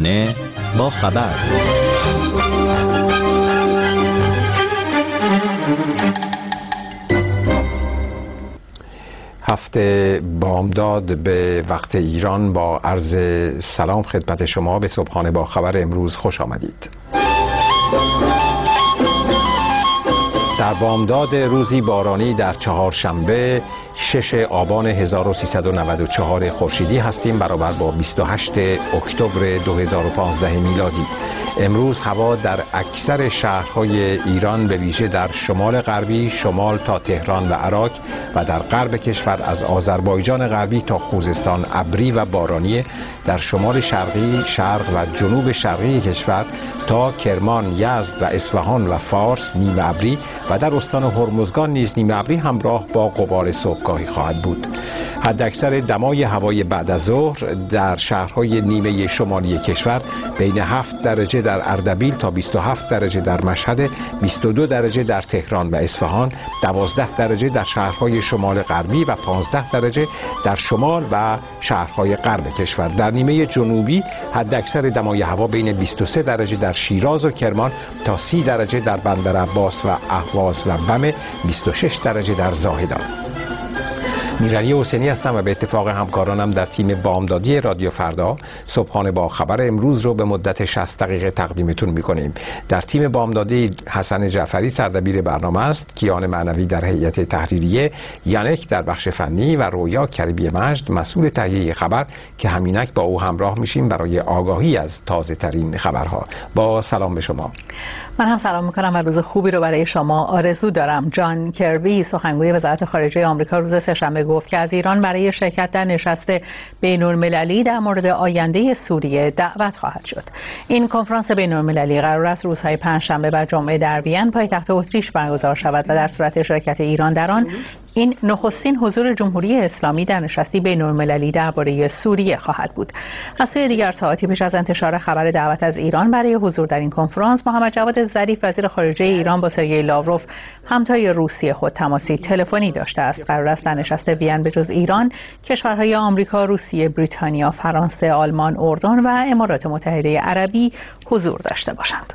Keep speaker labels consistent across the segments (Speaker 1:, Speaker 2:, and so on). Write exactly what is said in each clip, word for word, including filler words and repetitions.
Speaker 1: صبحانه با خبر.
Speaker 2: هفته بامداد به وقت ایران با عرض سلام خدمت شما به صبحانه با خبر امروز خوش آمدید. در بامداد روزی بارانی در چهارشنبه شش آبان هزار و سیصد و نود و چهار خورشیدی هستیم، برابر با بیست و هشت اکتبر دو هزار و پانزده میلادی. امروز هوا در اکثر شهرهای ایران به ویژه در شمال غربی، شمال تا تهران و عراق و در غرب کشور از آذربایجان غربی تا خوزستان ابری و بارانی، در شمال شرقی، شرق و جنوب شرقی کشور تا کرمان، یزد و اصفهان و فارس نیمه ابری و در استان هرمزگان نیز نیمه ابری همراه با غبار صبحگاهی خواهد بود. حداکثر دمای هوای بعد از ظهر در شهرهای نیمه شمالی کشور بین هفت درجه در اردبیل تا بیست و هفت درجه در مشهد، بیست و دو درجه در تهران و اصفهان، دوازده درجه در شهرهای شمال غربی و پانزده درجه در شمال و شهرهای غرب کشور. در نیمه جنوبی حداکثر دمای هوا بین بیست و سه درجه در شیراز و کرمان تا سی درجه در بندر عباس و اهواز و بم، بیست و شش درجه در زاهدان. میرعلی حسینی هستم و به اتفاق همکارانم در تیم بامدادی رادیو فردا صبحانه با خبر امروز رو به مدت شصت دقیقه تقدیمتون میکنیم. در تیم بامدادی حسن جعفری سردبیر برنامه است، کیان معنوی در هیئت تحریریه، یانک در بخش فنی و رویا کریمی مجد مسئول تهیه خبر که همینک با او همراه میشیم برای آگاهی از تازه ترین خبرها. با سلام به شما.
Speaker 3: من هم سلام میکنم و روز خوبی رو برای شما آرزو دارم. جان کربی سخنگوی وزارت خارجه آمریکا روز سه‌شنبه گفت که از ایران برای شرکت در نشست بین‌المللی در مورد آینده سوریه دعوت خواهد شد. این کنفرانس بین‌المللی قرار است روزهای پنجشنبه و جمعه در وین پایتخت اتریش برگزار شود و در صورت شرکت ایران در آن این نخستین حضور جمهوری اسلامی در نشستی بین‌المللی درباره سوریه خواهد بود. از سوی دیگر ساعتی پیش از انتشار خبر دعوت از ایران برای حضور در این کنفرانس، محمد جواد ظریف وزیر خارجه ایران با سرگئی لاوروف همتای روسیه خود تماسی تلفنی داشته است. قرار است در نشست وین به جز ایران کشورهای آمریکا، روسیه، بریتانیا، فرانسه، آلمان، اردن و امارات متحده عربی حضور داشته باشند.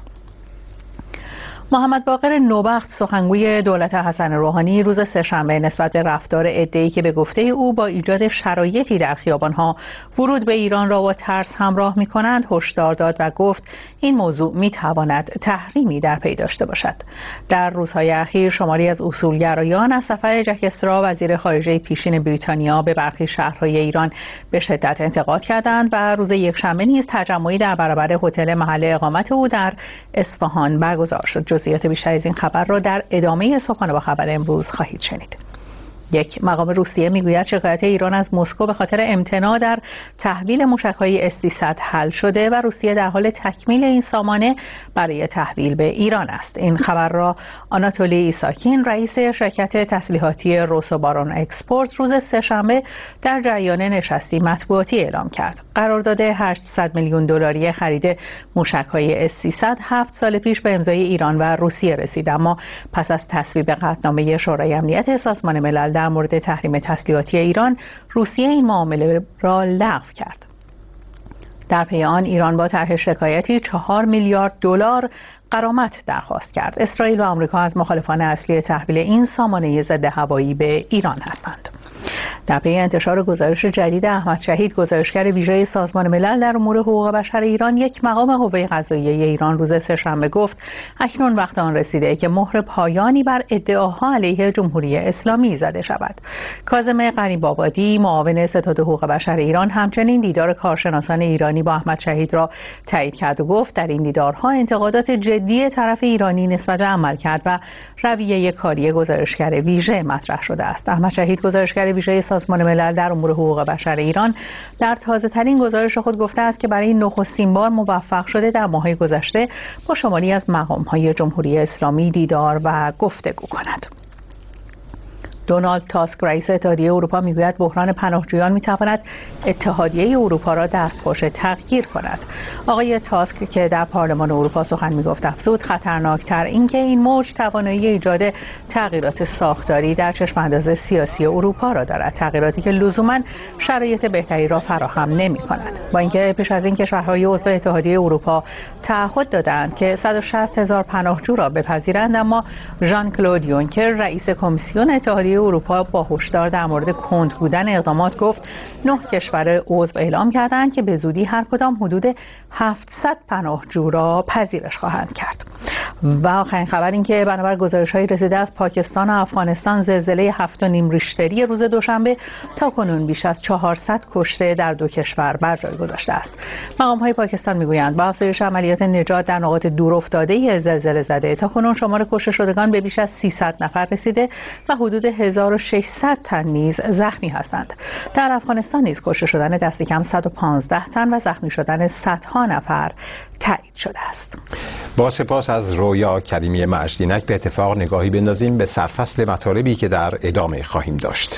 Speaker 3: محمد باقر نوبخت سخنگوی دولت حسن روحانی روز سه‌شنبه نسبت به رفتار عده‌ای که به گفته او با ایجاد شرایطی در خیابان‌ها ورود به ایران را با ترس همراه می‌کنند هشدار داد و گفت این موضوع می‌تواند تحریمی در پی داشته باشد. در روزهای اخیر شماری از اصولگرایان از سفر جک استرا وزیر خارجه پیشین بریتانیا به برخی شهرهای ایران به شدت انتقاد کردند و روز یکشنبه نیز تجمعی در برابر هتل محل اقامت او در اصفهان برگزار شد. جزئیات بیشتر از این خبر را در ادامه صبحانه با خبر امروز خواهید شنید. یک مقام روسیه میگوید شکایت ایران از مسکو به خاطر امتناع در تحویل موشک‌های اس سیصد حل شده و روسیه در حال تکمیل این سامانه برای تحویل به ایران است. این خبر را آناتولی ایساکین رئیس شرکت تسلیحاتی روسوبارون اکسپورت روز سه‌شنبه در جریان نشستی مطبوعاتی اعلام کرد. قرارداد هشتصد میلیون دلاری خرید موشک‌های اس سیصد هفت سال پیش به امضای ایران و روسیه رسید، اما پس از تصویب قطعنامه شورای امنیت سازمان ملل در مورد تحریم تسلیحاتی ایران، روسیه این معامله را لغو کرد. در پی آن ایران با طرح شکایتی چهار میلیارد دلار غرامت درخواست کرد. اسرائیل و آمریکا از مخالفان اصلی تحویل این سامانه ضد هوایی به ایران هستند. در پی انتشار گزارش جدید احمد شهید گزارشگر ویژه سازمان ملل در امور حقوق بشر ایران، یک مقام قوه قضاییه ایران روز سه‌شنبه گفت اکنون وقت آن رسیده که مهر پایانی بر ادعاها علیه جمهوری اسلامی زده شود. کاظم غریب‌آبادی معاون ستاد حقوق بشر ایران همچنین دیدار کارشناسان ایرانی با احمد شهید را تایید کرد و گفت در این دیدارها انتقادات جدی طرف ایرانی نسبت به عملکرد و رویه کاری گزارشگر ویژه مطرح شده است. احمد شهید گزارشگر ویژه سازمان ملل در امور حقوق بشر ایران در تازه ترین گزارش خود گفته است که برای نخستین بار موفق شده در ماه‌های گذشته با شماری از مقام‌های جمهوری اسلامی دیدار و گفتگو کند. دونالد تاسک رئیس اتحادیه اروپا میگوید بحران پناهجویان میتواند اتحادیه اروپا را دستخوش تغییر کند. آقای تاسک که در پارلمان اروپا سخن میگفت افزود خطرناکتر اینکه این موج توانایی ایجاد تغییرات ساختاری در چشمانداز سیاسی اروپا را دارد، تغییراتی که لزوما شرایط بهتری را فراهم نمی‌کند. با اینکه پیش از این کشورهای عضو اتحادیه اروپا تعهد دادند که صد و شصت هزار پناهجو را بپذیرند، اما ژان کلود یونکر رئیس کمیسیون اتحادیه اروپا با هشدار در مورد کند بودن اقدامات گفت نه کشور عضو اعلام کردند که به زودی هر کدام حدود هفتصد پناهجو را پذیرش خواهند کرد. و آخرین خبر این که بنابر گزارش‌های رسیده از پاکستان و افغانستان زلزله هفت و نیم ریشتری روز دوشنبه تاکنون بیش از چهارصد کشته در دو کشور بر جای گذاشته است. مقام‌های پاکستان می‌گویند با افزایش عملیات نجات در نقاط دورافتاده زلزله زده تاکنون شمار کشته شدگان به بیش از سیصد نفر رسیده و حدود هزار و ششصد تن نیز زخمی هستند. در افغانستان نیز کشته شدن دست کم صد و پانزده تن و زخمی شدن صدها نفر تایید شده است.
Speaker 2: با سپاس از رویا کریمی مجدینک به اتفاق نگاهی بندازیم به سرفصل مطالبی که در ادامه خواهیم داشت.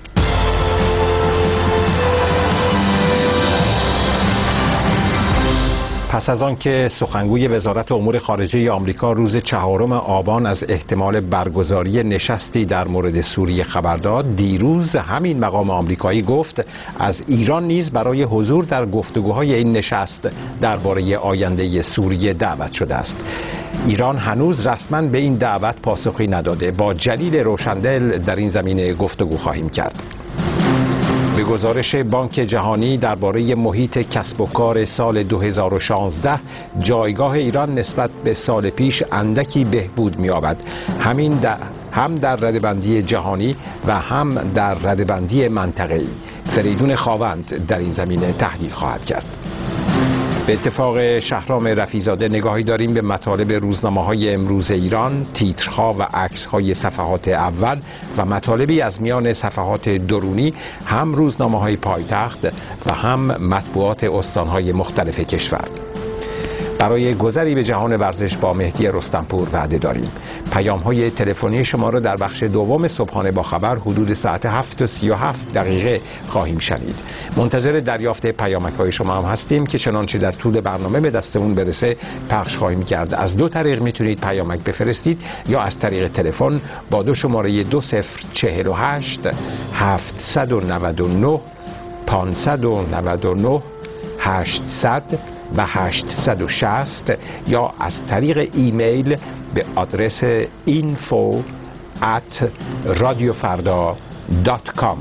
Speaker 2: پس از آن که سخنگوی وزارت امور خارجه آمریکا روز چهارم آبان از احتمال برگزاری نشستی در مورد سوریه خبر داد، دیروز همین مقام آمریکایی گفت از ایران نیز برای حضور در گفتگوهای این نشست درباره آینده سوریه دعوت شده است. ایران هنوز رسما به این دعوت پاسخی نداده. با جلیل روشندل در این زمینه گفتگو خواهیم کرد. به گزارش بانک جهانی درباره محیط کسب و کار سال دو هزار و شانزده، جایگاه ایران نسبت به سال پیش اندکی بهبود می‌یابد، همین در هم در رده‌بندی جهانی و هم در رده‌بندی منطقه‌ای. فریدون خاوند در این زمینه تحلیل خواهد کرد. به اتفاق شهرام رفیع‌زاده نگاهی داریم به مطالب روزنامه‌های امروز ایران، تیترها و عکس‌های صفحات اول و مطالبی از میان صفحات درونی، هم روزنامه‌های پایتخت و هم مطبوعات استان‌های مختلف کشور. برای گذری به جهان ورزش با مهدی رستمپور وعده داریم. پیام‌های تلفنی شما را در بخش دوم صبحانه با خبر حدود ساعت هفت و سی و هفت دقیقه خواهیم شنید. منتظر دریافت پیامک‌های شما هم هستیم که چنانچه در طول برنامه به دستمون برسه پخش خواهیم کرد. از دو طریق میتونید پیامک بفرستید، یا از طریق تلفن با دو شماره دو صفر چهل و هشت هفتصد و نود و نه پانصد و نود و نه هشتصد و هشتصد و شصت، یا از طریق ایمیل به آدرس اینفو ات رادیو فردا دات کام.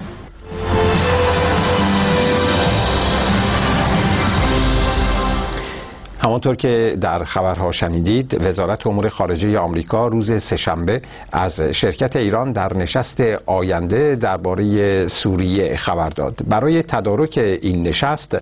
Speaker 2: همانطور که در خبرها شنیدید، وزارت امور خارجه آمریکا روز سه‌شنبه از شرکت ایران در نشست آینده درباره سوریه خبر داد. برای تدارک این نشست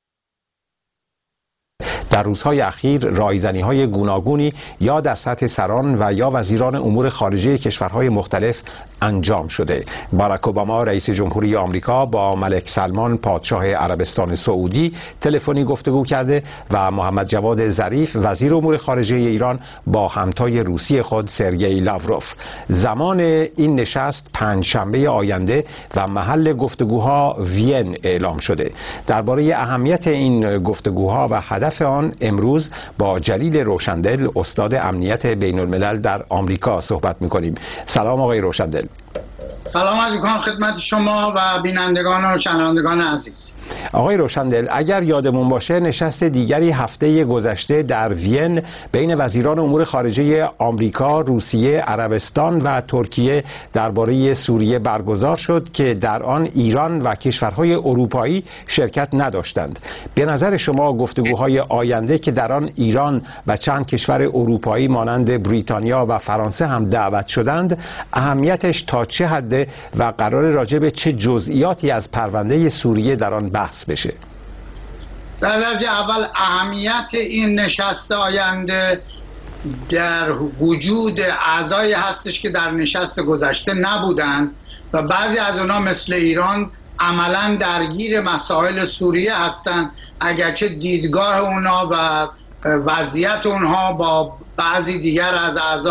Speaker 2: در روزهای اخیر رایزنی‌های گوناگونی یا در سطح سران و یا وزیران امور خارجه کشورهای مختلف انجام شده. باراک اوباما رئیس جمهوری آمریکا با ملک سلمان پادشاه عربستان سعودی تلفنی گفتگو کرده و محمد جواد ظریف وزیر امور خارجه ایران با همتای روسی خود سرگئی لاوروف. زمان این نشست پنجشنبه آینده و محل گفتگوها وین اعلام شده. درباره اهمیت این گفتگوها و هدف آن امروز با جلیل روشندل استاد امنیت بین الملل در آمریکا صحبت می‌کنیم. سلام آقای روشندل.
Speaker 1: سلام عرض می‌کنم خدمت شما و بینندگان و شنوندگان عزیز.
Speaker 2: آقای روشندل، اگر یادمون باشه نشست دیگری هفته گذشته در وین بین وزیران امور خارجه آمریکا، روسیه، عربستان و ترکیه درباره سوریه برگزار شد که در آن ایران و کشورهای اروپایی شرکت نداشتند. به نظر شما گفتگوهای آینده که در آن ایران و چند کشور اروپایی مانند بریتانیا و فرانسه هم دعوت شدند، اهمیتش تا چه حد و قرار راجع به چه جزئیاتی از پرونده سوریه در آن بحث بشه؟
Speaker 1: در درجه اول اهمیت این نشست آینده در وجود اعضایی هستش که در نشست گذشته نبودند و بعضی از اونها مثل ایران عملا درگیر مسائل سوریه هستند، اگرچه دیدگاه اونها و وضعیت اونها با بعضی دیگر از اعضا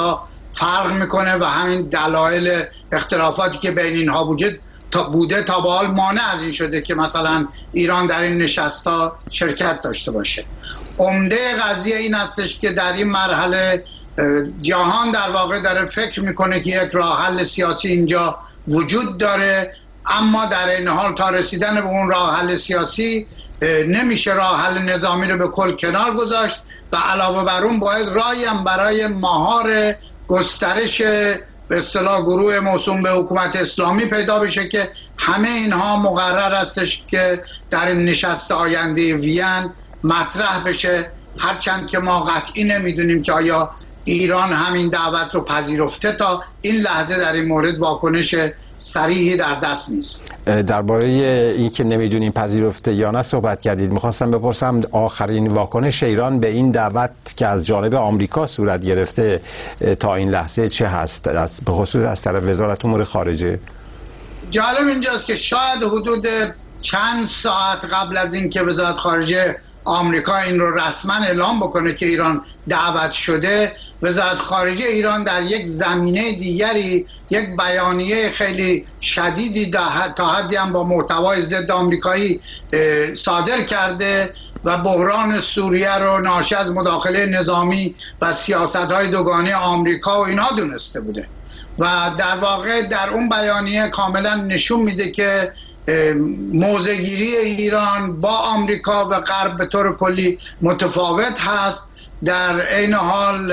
Speaker 1: فرق میکنه و همین دلایل اختلافاتی که بین اینها وجود تا بوده تا به حال مانع از این شده که مثلا ایران در این نشست‌ها شرکت داشته باشه. عمده قضیه این هستش که در این مرحله جهان در واقع داره فکر میکنه که یک راه حل سیاسی اینجا وجود داره، اما در این حال تا رسیدن به اون راه حل سیاسی نمیشه راه حل نظامی رو به کل کنار گذاشت و علاوه بر اون باید راهی هم برای مهار گسترش به اصطلاح گروه موسوم به حکومت اسلامی پیدا بشه که همه اینها مقرر استش که در این نشست آینده وین مطرح بشه، هرچند که ما قطعی نمیدونیم که آیا ایران همین دعوت رو پذیرفته. تا این لحظه در این مورد واکنش صریحی در دست نیست.
Speaker 2: درباره این که نمیدونیم پذیرفته یا نه صحبت کردید. میخواستم بپرسم آخرین واکنش ایران به این دعوت که از جانب آمریکا صورت گرفته تا این لحظه چه هست، از به خصوص از طرف وزارت امور خارجه؟
Speaker 1: جالب اینجاست که شاید حدود چند ساعت قبل از این که وزارت خارجه آمریکا این رو رسما اعلام بکنه که ایران دعوت شده، وزارت خارجه ایران در یک زمینه دیگری یک بیانیه خیلی شدیدی تا حدی هم با محتوای ضد آمریکایی صادر کرده و بحران سوریه رو ناشی از مداخله نظامی و سیاست‌های دوگانه آمریکا و اینها دونسته بوده و در واقع در اون بیانیه کاملا نشون میده که موضع‌گیری ایران با آمریکا و غرب به طور کلی متفاوت هست. در عین حال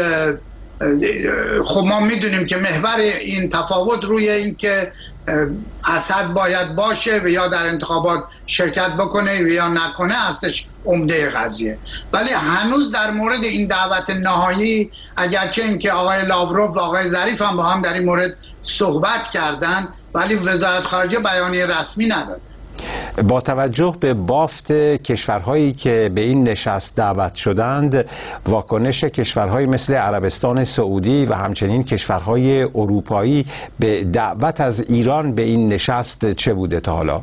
Speaker 1: خب ما میدونیم که محور این تفاوت روی این که اسد باید باشه و یا در انتخابات شرکت بکنه و یا نکنه هستش عمده قضیه. ولی هنوز در مورد این دعوت نهایی، اگرچه اینکه آقای لاوروف و آقای ظریف هم با هم در این مورد صحبت کردن، ولی وزارت خارجه بیانیه رسمی نداده.
Speaker 2: با توجه به بافت کشورهایی که به این نشست دعوت شدند، واکنش کشورهایی مثل عربستان سعودی و همچنین کشورهای اروپایی به دعوت از ایران به این نشست چه بوده تا حالا؟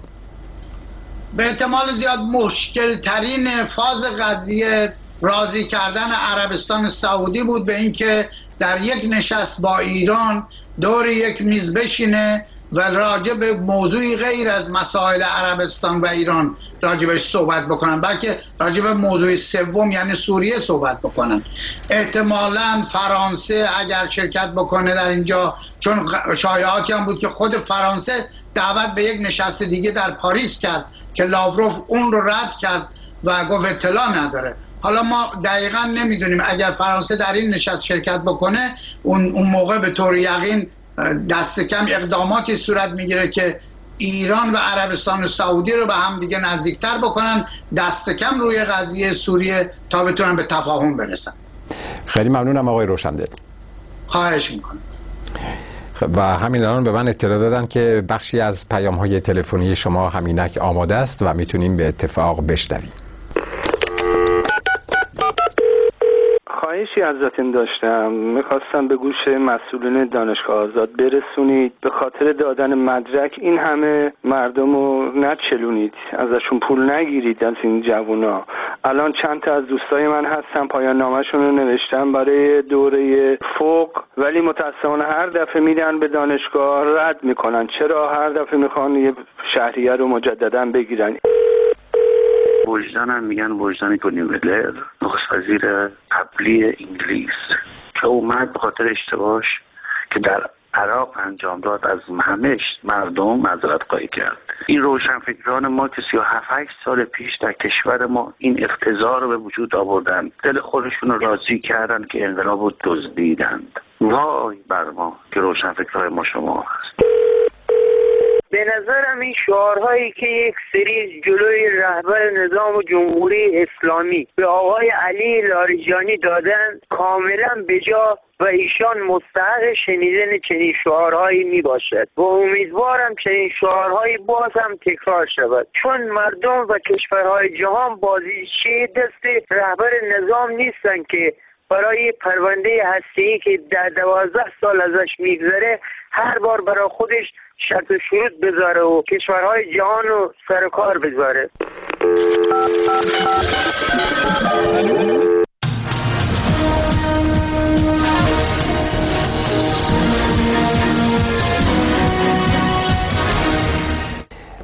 Speaker 1: به احتمال زیاد مشکل ترین فاز قضیه راضی کردن عربستان سعودی بود به اینکه در یک نشست با ایران دور یک میز بشینه و راجع به موضوعی غیر از مسائل عربستان و ایران راجبش صحبت بکنن، بلکه راجع به موضوع سوم یعنی سوریه صحبت بکنن. احتمالاً فرانسه اگر شرکت بکنه در اینجا، چون شایعاتی هم بود که خود فرانسه دعوت به یک نشست دیگه در پاریس کرد که لاوروف اون رو رد کرد و گفت اطلاع نداره. حالا ما دقیقاً نمیدونیم اگر فرانسه در این نشست شرکت بکنه اون اون موقع به طور یقین دست کم اقداماتی صورت میگیره که ایران و عربستان سعودی رو به هم دیگه نزدیکتر بکنن، دست کم روی قضیه سوریه تا بتونن به تفاهم برسن.
Speaker 2: خیلی ممنونم آقای روشندل.
Speaker 1: خواهش میکنم.
Speaker 2: و همین الان به من اطلاع دادن که بخشی از پیام‌های تلفنی شما همینک آماده است و میتونیم به اتفاق بشنویم.
Speaker 4: خواهشی ازتون داشتم، میخواستم به گوش مسئولین دانشگاه آزاد برسونید به خاطر دادن مدرک این همه مردم رو نچلونید، ازشون پول نگیرید از این جوونا. الان چند تا از دوستای من هستن پایان نامه‌شون رو نوشتن برای دوره فوق، ولی متأسفانه هر دفعه میرن به دانشگاه رد میکنن. چرا هر دفعه میخوان یه شهریه رو مجددا بگیرن؟
Speaker 5: وجدانم میگن وجدانی تونی بلر، نخست وزیر قبلی انگلیس که اومد به خاطر اشتباهش که در عراق انجام داد از همه مردم معذرت خواهی کرد. این روشنفکران ما که سی و هفت سال پیش در کشور ما این اقتضا رو به وجود آوردن، دل خودشون رو راضی کردن که انقلاب رو دزدیدند. وای بر ما که روشنفکرهای ما شما هست.
Speaker 6: به نظرم این شعارهایی که یک سری جلوی رهبر نظام جمهوری اسلامی به آقای علی لاریجانی دادن کاملا بجا و ایشان مستحق شنیدن چنین شعارهایی می باشد و امیدوارم چنین شعارهایی باز هم تکرار شود، چون مردم و کشورهای جهان بازیچه دست رهبر نظام نیستن که برای پرونده هسته‌ای که در دوازده سال ازش میگذره هر بار برای خودش شرط و شروط بذاره و کشورهای جهان رو سر کار بذاره.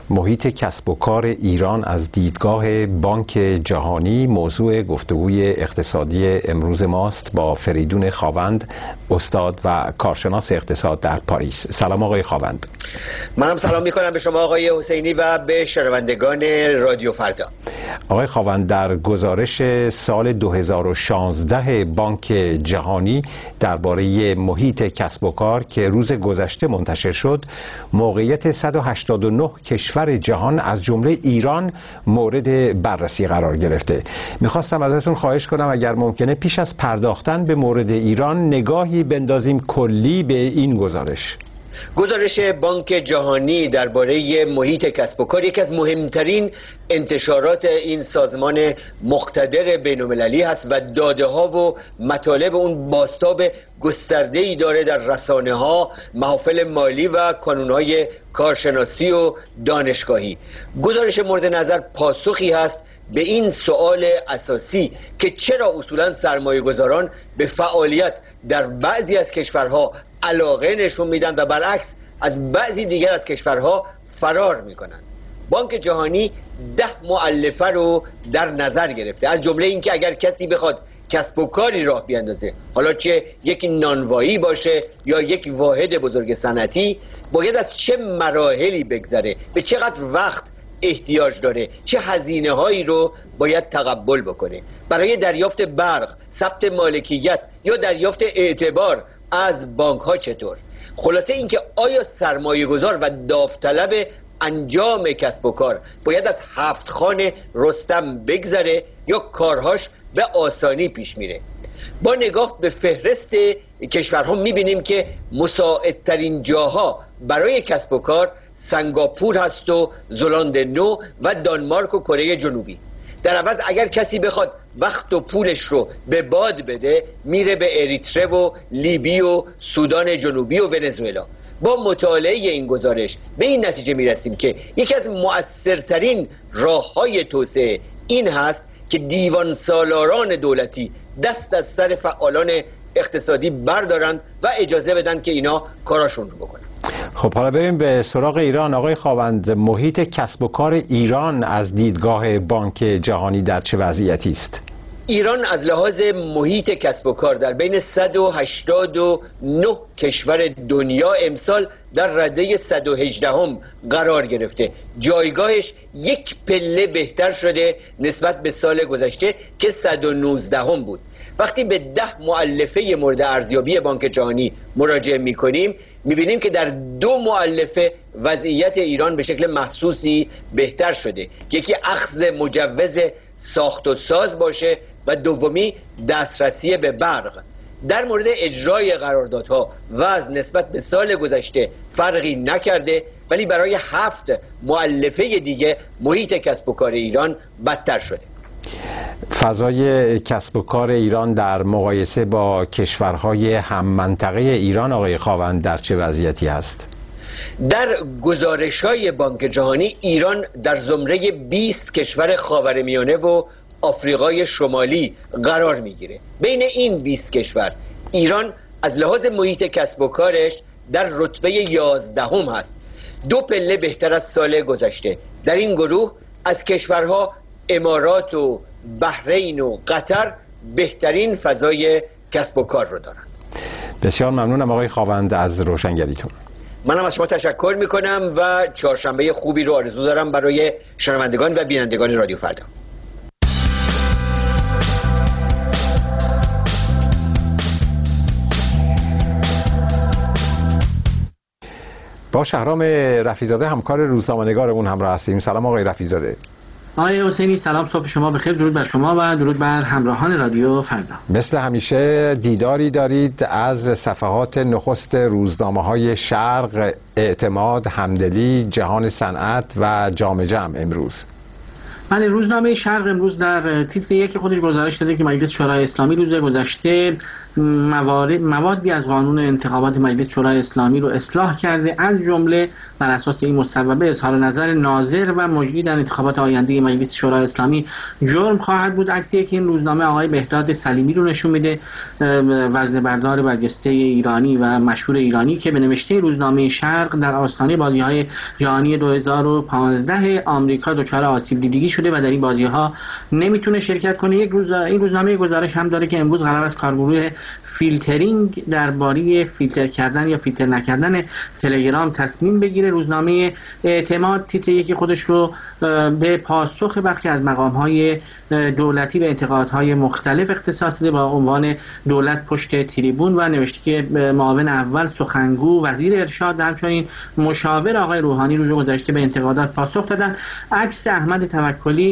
Speaker 2: محیط کسب و کار ایران از دیدگاه بانک جهانی موضوع گفتگوی اقتصادی امروز ماست با فریدون خاوند، استاد و کارشناس اقتصاد در پاریس. سلام آقای خاوند.
Speaker 7: منم سلام میکنم به شما آقای حسینی و به شنوندگان رادیو فردا.
Speaker 2: آقای خاوند، در گزارش سال دو هزار و شانزده بانک جهانی درباره محیط کسب و کار که روز گذشته منتشر شد، موقعیت صد و هشتاد و نه کشور جهان از جمله ایران مورد بررسی قرار گرفته. میخواستم ازتون خواهش کنم اگر ممکنه پیش از پرداختن به مورد ایران نگاهی بندازیم کلی به این گزارش.
Speaker 7: گزارش بانک جهانی درباره محیط کسب و کار یکی از مهمترین انتشارات این سازمان مقتدر بین‌المللی هست و داده ها و مطالب اون بازتاب گسترده‌ای داره در رسانه ها، محافل مالی و کانون های کارشناسی و دانشگاهی. گزارش مورد نظر پاسخی هست به این سوال اساسی که چرا اصولا سرمایه گذاران به فعالیت در بعضی از کشورها علاقه نشون میدن و برعکس از بعضی دیگر از کشورها فرار میکنن. بانک جهانی ده مؤلفه رو در نظر گرفته، از جمله اینکه اگر کسی بخواد کسب و کاری راه بیاندازه، حالا چه یک نانوایی باشه یا یک واحد بزرگ صنعتی، باید از چه مراحلی بگذره، به چقدر وقت احتیاج داره، چه هزینه هایی رو باید تقبل بکنه برای دریافت برق، ثبت مالکیت یا دریافت اعتبار از بانک ها. چطور؟ خلاصه اینکه آیا سرمایه گذار و داوطلب انجام کسب و کار باید از هفت خان رستم بگذره یا کارهاش به آسانی پیش میره؟ با نگاه به فهرست کشورها میبینیم که مساعدترین جاها برای کسب و کار سنگاپور هست و زلاند نو و دانمارک و کره جنوبی. در عوض اگر کسی بخواد وقت و پولش رو به باد بده، میره به اریتره و لیبی و سودان جنوبی و ونزوئلا. با مطالعه این گزارش به این نتیجه میرسیم که یکی از مؤثرترین راه‌های توسعه این هست که دیوان سالاران دولتی دست از سر فعالان اقتصادی بردارن و اجازه بدن که اینا کاراشون رو بکنن.
Speaker 2: خب حالا بریم به سراغ ایران. آقای خاوند، محیط کسب و کار ایران از دیدگاه بانک جهانی در چه وضعیتی است؟
Speaker 7: ایران از لحاظ محیط کسب و کار در بین صد و هشتاد و نه کشور دنیا امسال در رده صد و هجده هم قرار گرفته. جایگاهش یک پله بهتر شده نسبت به سال گذشته که صد و نوزده هم بود. وقتی به ده مؤلفه مورد ارزیابی بانک جهانی مراجعه می‌کنیم، می‌بینیم که در دو مؤلفه وضعیت ایران به شکل محسوسی بهتر شده. یکی اخذ مجوز ساخت و ساز باشه و دومی دسترسی به برق. در مورد اجرای قراردادها وضع نسبت به سال گذشته فرقی نکرده، ولی برای هفت مؤلفه دیگه محیط کسب و کار ایران بدتر شده.
Speaker 2: فضای کسب و کار ایران در مقایسه با کشورهای هم منطقه ایران آقای خاوند در چه وضعیتی است؟
Speaker 7: در گزارش‌های بانک جهانی ایران در زمره بیست کشور خاورمیانه و آفریقای شمالی قرار میگیره. بین این بیست کشور ایران از لحاظ محیط کسب و کارش در رتبه یازدهم هست، دو پله بهتر از سال گذشته. در این گروه از کشورها امارات و بحرین و قطر بهترین فضای کسب و کار رو دارند.
Speaker 2: بسیار ممنونم آقای خاوند از روشنگریتون.
Speaker 7: منم از شما تشکر میکنم و چهارشنبه خوبی رو آرزو دارم برای شنوندگان و بینندگان رادیو فردا.
Speaker 2: با شهرام رفیع‌زاده همکار روزنامه‌نگارمون همراه هستیم. سلام آقای رفیع‌زاده.
Speaker 8: آقای حسینی سلام، صبح شما بخیر. درود بر شما و درود بر همراهان رادیو فردا.
Speaker 2: مثل همیشه دیداری دارید از صفحات نخست روزنامه‌های شرق، اعتماد، همدلی، جهان صنعت و جام جم امروز.
Speaker 8: بله، روزنامه شرق امروز در تیتر یک خودش گزارش داده که مجلس شورای اسلامی روز گذشته موارد موادی از قانون انتخابات مجلس شورای اسلامی رو اصلاح کرده، از جمله بر اساس این مصوبه اظهار نظر ناظر و مجری در انتخابات آینده مجلس شورای اسلامی جرم خواهد بود. عکسی که این روزنامه آقای بهداد سلیمی رو نشون میده، وزنه بردار برجسته ایرانی و مشهور ایرانی که به نوشته روزنامه شرق در آستانه بازی‌های جهانی دو هزار و پانزده آمریکا دچار آسیب دیدگی شده و در این بازی‌ها نمیتونه شرکت کنه. یک روز این روزنامه گزارش هم داره که امروز قرار است کارگروه فیلترینگ درباره فیلتر کردن یا فیلتر نکردن تلگرام تصمیم بگیره. روزنامه اعتماد تیتر یکی خودش رو به پاسخ برخی از مقام‌های دولتی به انتقادهای مختلف اختصاص داده با عنوان دولت پشت تریبون و نوشته که معاون اول سخنگو وزیر ارشاد و همچنین مشاور آقای روحانی روز گذشته به انتقادات پاسخ دادن. عکس احمد توکلی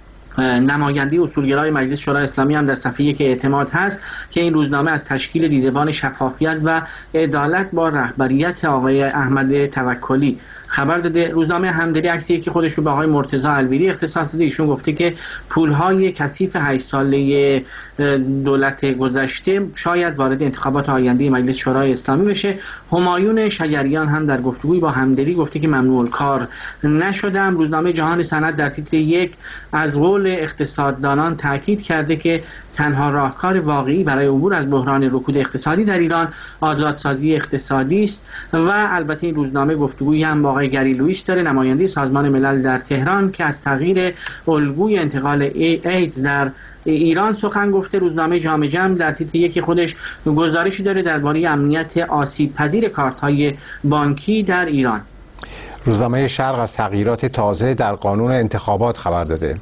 Speaker 8: نماینده اصولگرای مجلس شورای اسلامی هم در صفحه که اعتماد هست که این روزنامه از تشکیل دیدبان شفافیت و عدالت با رهبریت آقای احمد توکلی خبر داده. روزنامه همدلی عکسی که خودش رو به آقای مرتضی الویری اختصاص داده، ایشون گفته که پولهای کثیف هشت ساله دولت گذشته شاید وارد انتخابات آینده مجلس شورای اسلامی بشه. همایون شجریان هم در گفتگوی با همدلی گفته که ممنوع الکار نشدم. روزنامه جهان سند در تیتر یک از قول اقتصاددانان تاکید کرده که تنها راهکار واقعی برای عبور از بحران رکود اقتصادی در ایران آزادسازی اقتصادی است. و البته این روزنامه گفتگویی هم با آقای گری لوئیس داره، نماینده سازمان ملل در تهران، که از تغییر الگوی انتقال ایدز در ایران سخن گفته. روزنامه جامعه جمع در تیتر یکی خودش گزارشی داره درباره امنیت آسیب پذیر کارت‌های بانکی در ایران.
Speaker 2: روزنامه شرق از تغییرات تازه در قانون انتخابات خبر داده.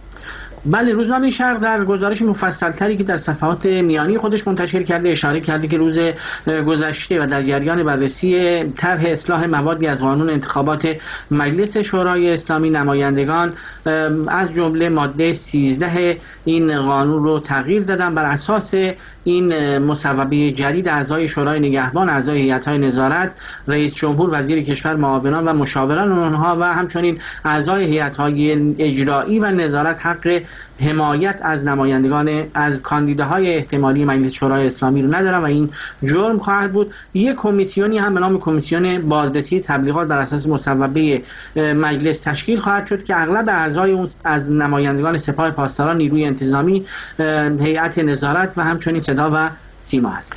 Speaker 8: بله، روزنامه شرق در گزارش مفصل‌تری که در صفحات میانی خودش منتشر کرده اشاره کرده که روز گذشته و در جریان بررسی طرح اصلاح موادی از قانون انتخابات مجلس شورای اسلامی نمایندگان از جمله ماده سیزده این قانون رو تغییر دادن. بر اساس این مصوبه جدید اعضای شورای نگهبان، اعضای هیئت‌های نظارت، رئیس جمهور، وزیر کشور، معاونان و مشاوران آنها و همچنین اعضای هیئت‌های اجرایی و نظارت حق حمایت از نمایندگان از کاندیداهای احتمالی مجلس شورای اسلامی رو ندارن و این جرم خواهد بود. یک کمیسیونی هم به نام کمیسیون بازرسی تبلیغات بر اساس مصوبه مجلس تشکیل خواهد شد که اغلب اعضای اون از نمایندگان سپاه پاسداران، نیروی انتظامی، هیئت نظارت و همچنین صدا و سیما است.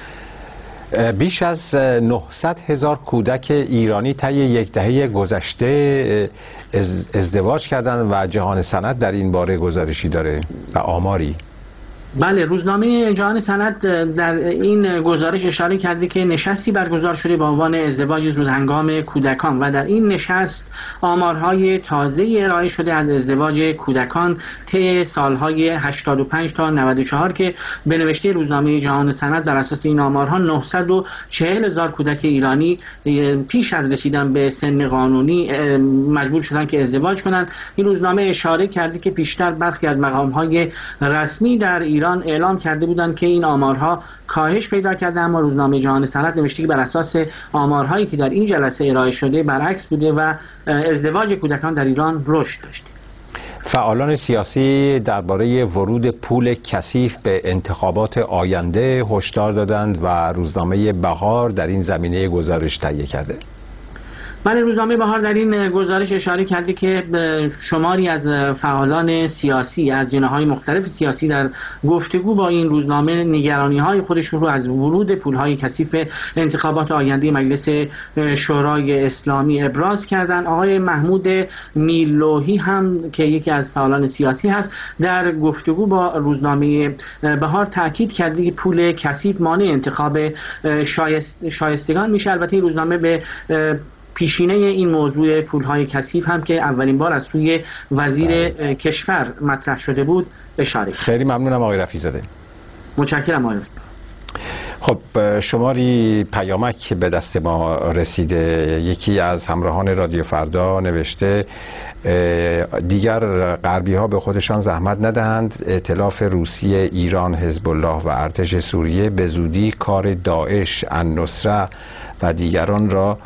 Speaker 2: بیش از نهصد هزار کودک ایرانی طی یک دهه گذشته ازدواج کردند و جهان سند در این باره گزارشی داره و آماری.
Speaker 8: بله، روزنامه جهان سند در این گزارش اشاره کرده که نشستی برگزار شده با عنوان ازدواج زودهنگام کودکان و در این نشست آمارهای تازه ارائه شده از ازدواج کودکان طی سالهای هشتاد و پنج تا نود و چهار که به نوشته روزنامه جهان سند بر اساس این آمارها نهصد و چهل هزار کودک ایرانی پیش از رسیدن به سن قانونی مجبور شدن که ازدواج کنند. این روزنامه اشاره کرده که پیشتر برخی از مقامهای رسمی در ایران اعلام کرده بودند که این آمارها کاهش پیدا کرده، اما روزنامه جهان سند نوشته که بر اساس آمارهایی که در این جلسه ارائه شده برعکس بوده و ازدواج کودکان در ایران رشد داشته.
Speaker 2: فعالان سیاسی درباره ورود پول کثیف به انتخابات آینده هشدار دادند و روزنامه بهار در این زمینه گزارش تهیه کرده.
Speaker 8: بله، روزنامه بهار در این گزارش اشاره کرده که شماری از فعالان سیاسی از جناح‌های مختلف سیاسی در گفتگو با این روزنامه نگرانی‌های خودشون رو از ورود پول‌های کثیف انتخابات آینده مجلس شورای اسلامی ابراز کردند. آقای محمود میلوحی هم که یکی از فعالان سیاسی هست در گفتگو با روزنامه بهار تاکید کرده که پول کثیف مانع انتخاب شایست شایستگان میشه. البته این روزنامه به پیشینه این موضوع پولهای کثیف هم که اولین بار از سوی وزیر کشور مطرح شده بود اشاره کرد.
Speaker 2: خیلی ممنونم آقای رفیع‌زاده.
Speaker 8: متشکرم آقای.
Speaker 2: خب، شماری پیامک به دست ما رسیده. یکی از همراهان رادیو فردا نوشته دیگر غربی ها به خودشان زحمت ندهند، ائتلاف روسیه، ایران، حزب الله و ارتش سوریه به زودی کار داعش، النصره و دیگران را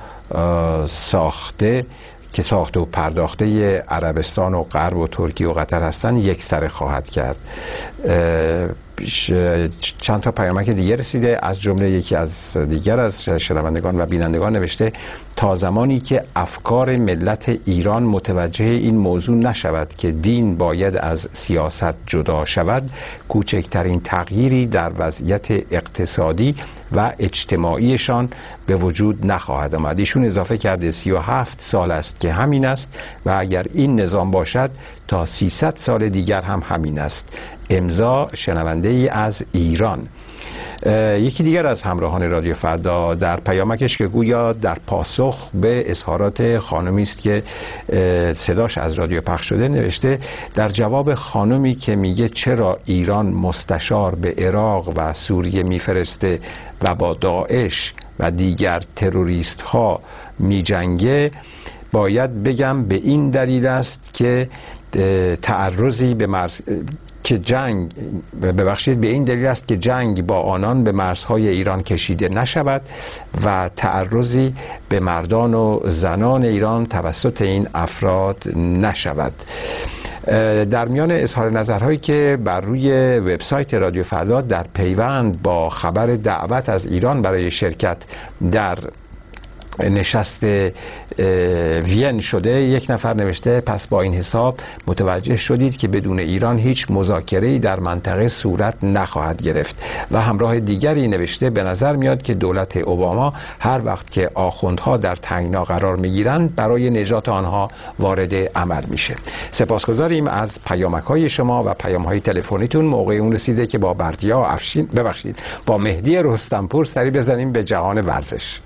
Speaker 2: ساخته که ساخته و پرداخته عربستان و غرب و ترکیه و قطر هستند یک سره خواهد کرد. چند تا پیامک دیگه رسیده، از جمله یکی از دیگر از شنوندگان و بینندگان نوشته تا زمانی که افکار ملت ایران متوجه این موضوع نشود که دین باید از سیاست جدا شود، کوچکترین تغییری در وضعیت اقتصادی و اجتماعیشان به وجود نخواهد آمد. ایشون اضافه کرده سی و هفت سال است که همین است و اگر این نظام باشد تا سیصد سال دیگر هم همین است. امضا شنونده ای از ایران. یکی دیگر از همراهان رادیو فردا در پیامکش که گویا در پاسخ به اظهارات خانمی است که صداش از رادیو پخش شده نوشته در جواب خانمی که میگه چرا ایران مستشار به عراق و سوریه میفرسته و با داعش و دیگر تروریست ها میجنگه، باید بگم به این دلیل است که تعرضی به مرز که جنگ ببخشید به این دلیل است که جنگ با آنان به مرزهای ایران کشیده نشود و تعرضی به مردان و زنان ایران توسط این افراد نشود. در میان اظهار نظرهایی که بر روی وبسایت رادیو فردا در پیوند با خبر دعوت از ایران برای شرکت در نشست وین شده، یک نفر نوشته پس با این حساب متوجه شدید که بدون ایران هیچ مذاکره‌ای در منطقه صورت نخواهد گرفت. و همراه دیگری نوشته به نظر میاد که دولت اوباما هر وقت که آخوندها در تنگنا قرار میگیرند برای نجات آنها وارد عمل میشه. سپاسگزاریم از پیامک‌های شما و پیام‌های تلفنیتون. موقع اون رسیده که با بردیا افشین ببخشید با مهدی رستمپور سری بزنیم به جهان ورزش.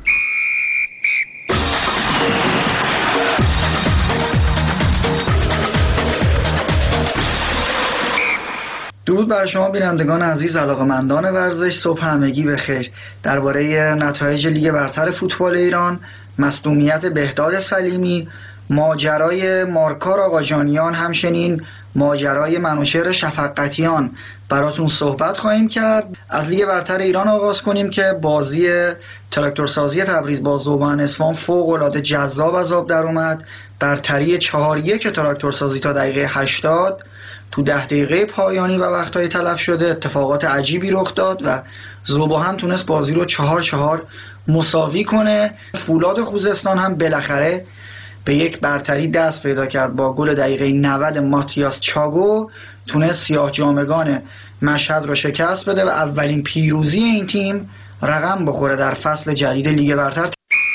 Speaker 9: درود بر شما بینندگان عزیز، علاقه‌مندان ورزش، صبح همگی بخیر. درباره نتایج لیگ برتر فوتبال ایران، مصدومیت بهداد سلیمی، ماجرای مارکار آقاجانیان، همچنین ماجرای منوچهر شفقتیان براتون صحبت خواهیم کرد. از لیگ برتر ایران آغاز کنیم که بازی تراکتورسازی تبریز با ذوبان اصفهان فوق‌العاده جذاب از آب در اومد. برتری چهار یک تراکتورسازی تا دقیقه هشتاد، تو ده دقیقه پایانی و وقتهای تلف شده اتفاقات عجیبی رخ داد و ذوبا هم تونست بازی رو چهار چهار مساوی کنه. فولاد خوزستان هم بالاخره به یک برتری دست پیدا کرد، با گل دقیقه نود ماتیاس چاگو تونست سیاه جامگان مشهد رو شکست بده و اولین پیروزی این تیم رقم بخوره در فصل جدید لیگ برتر.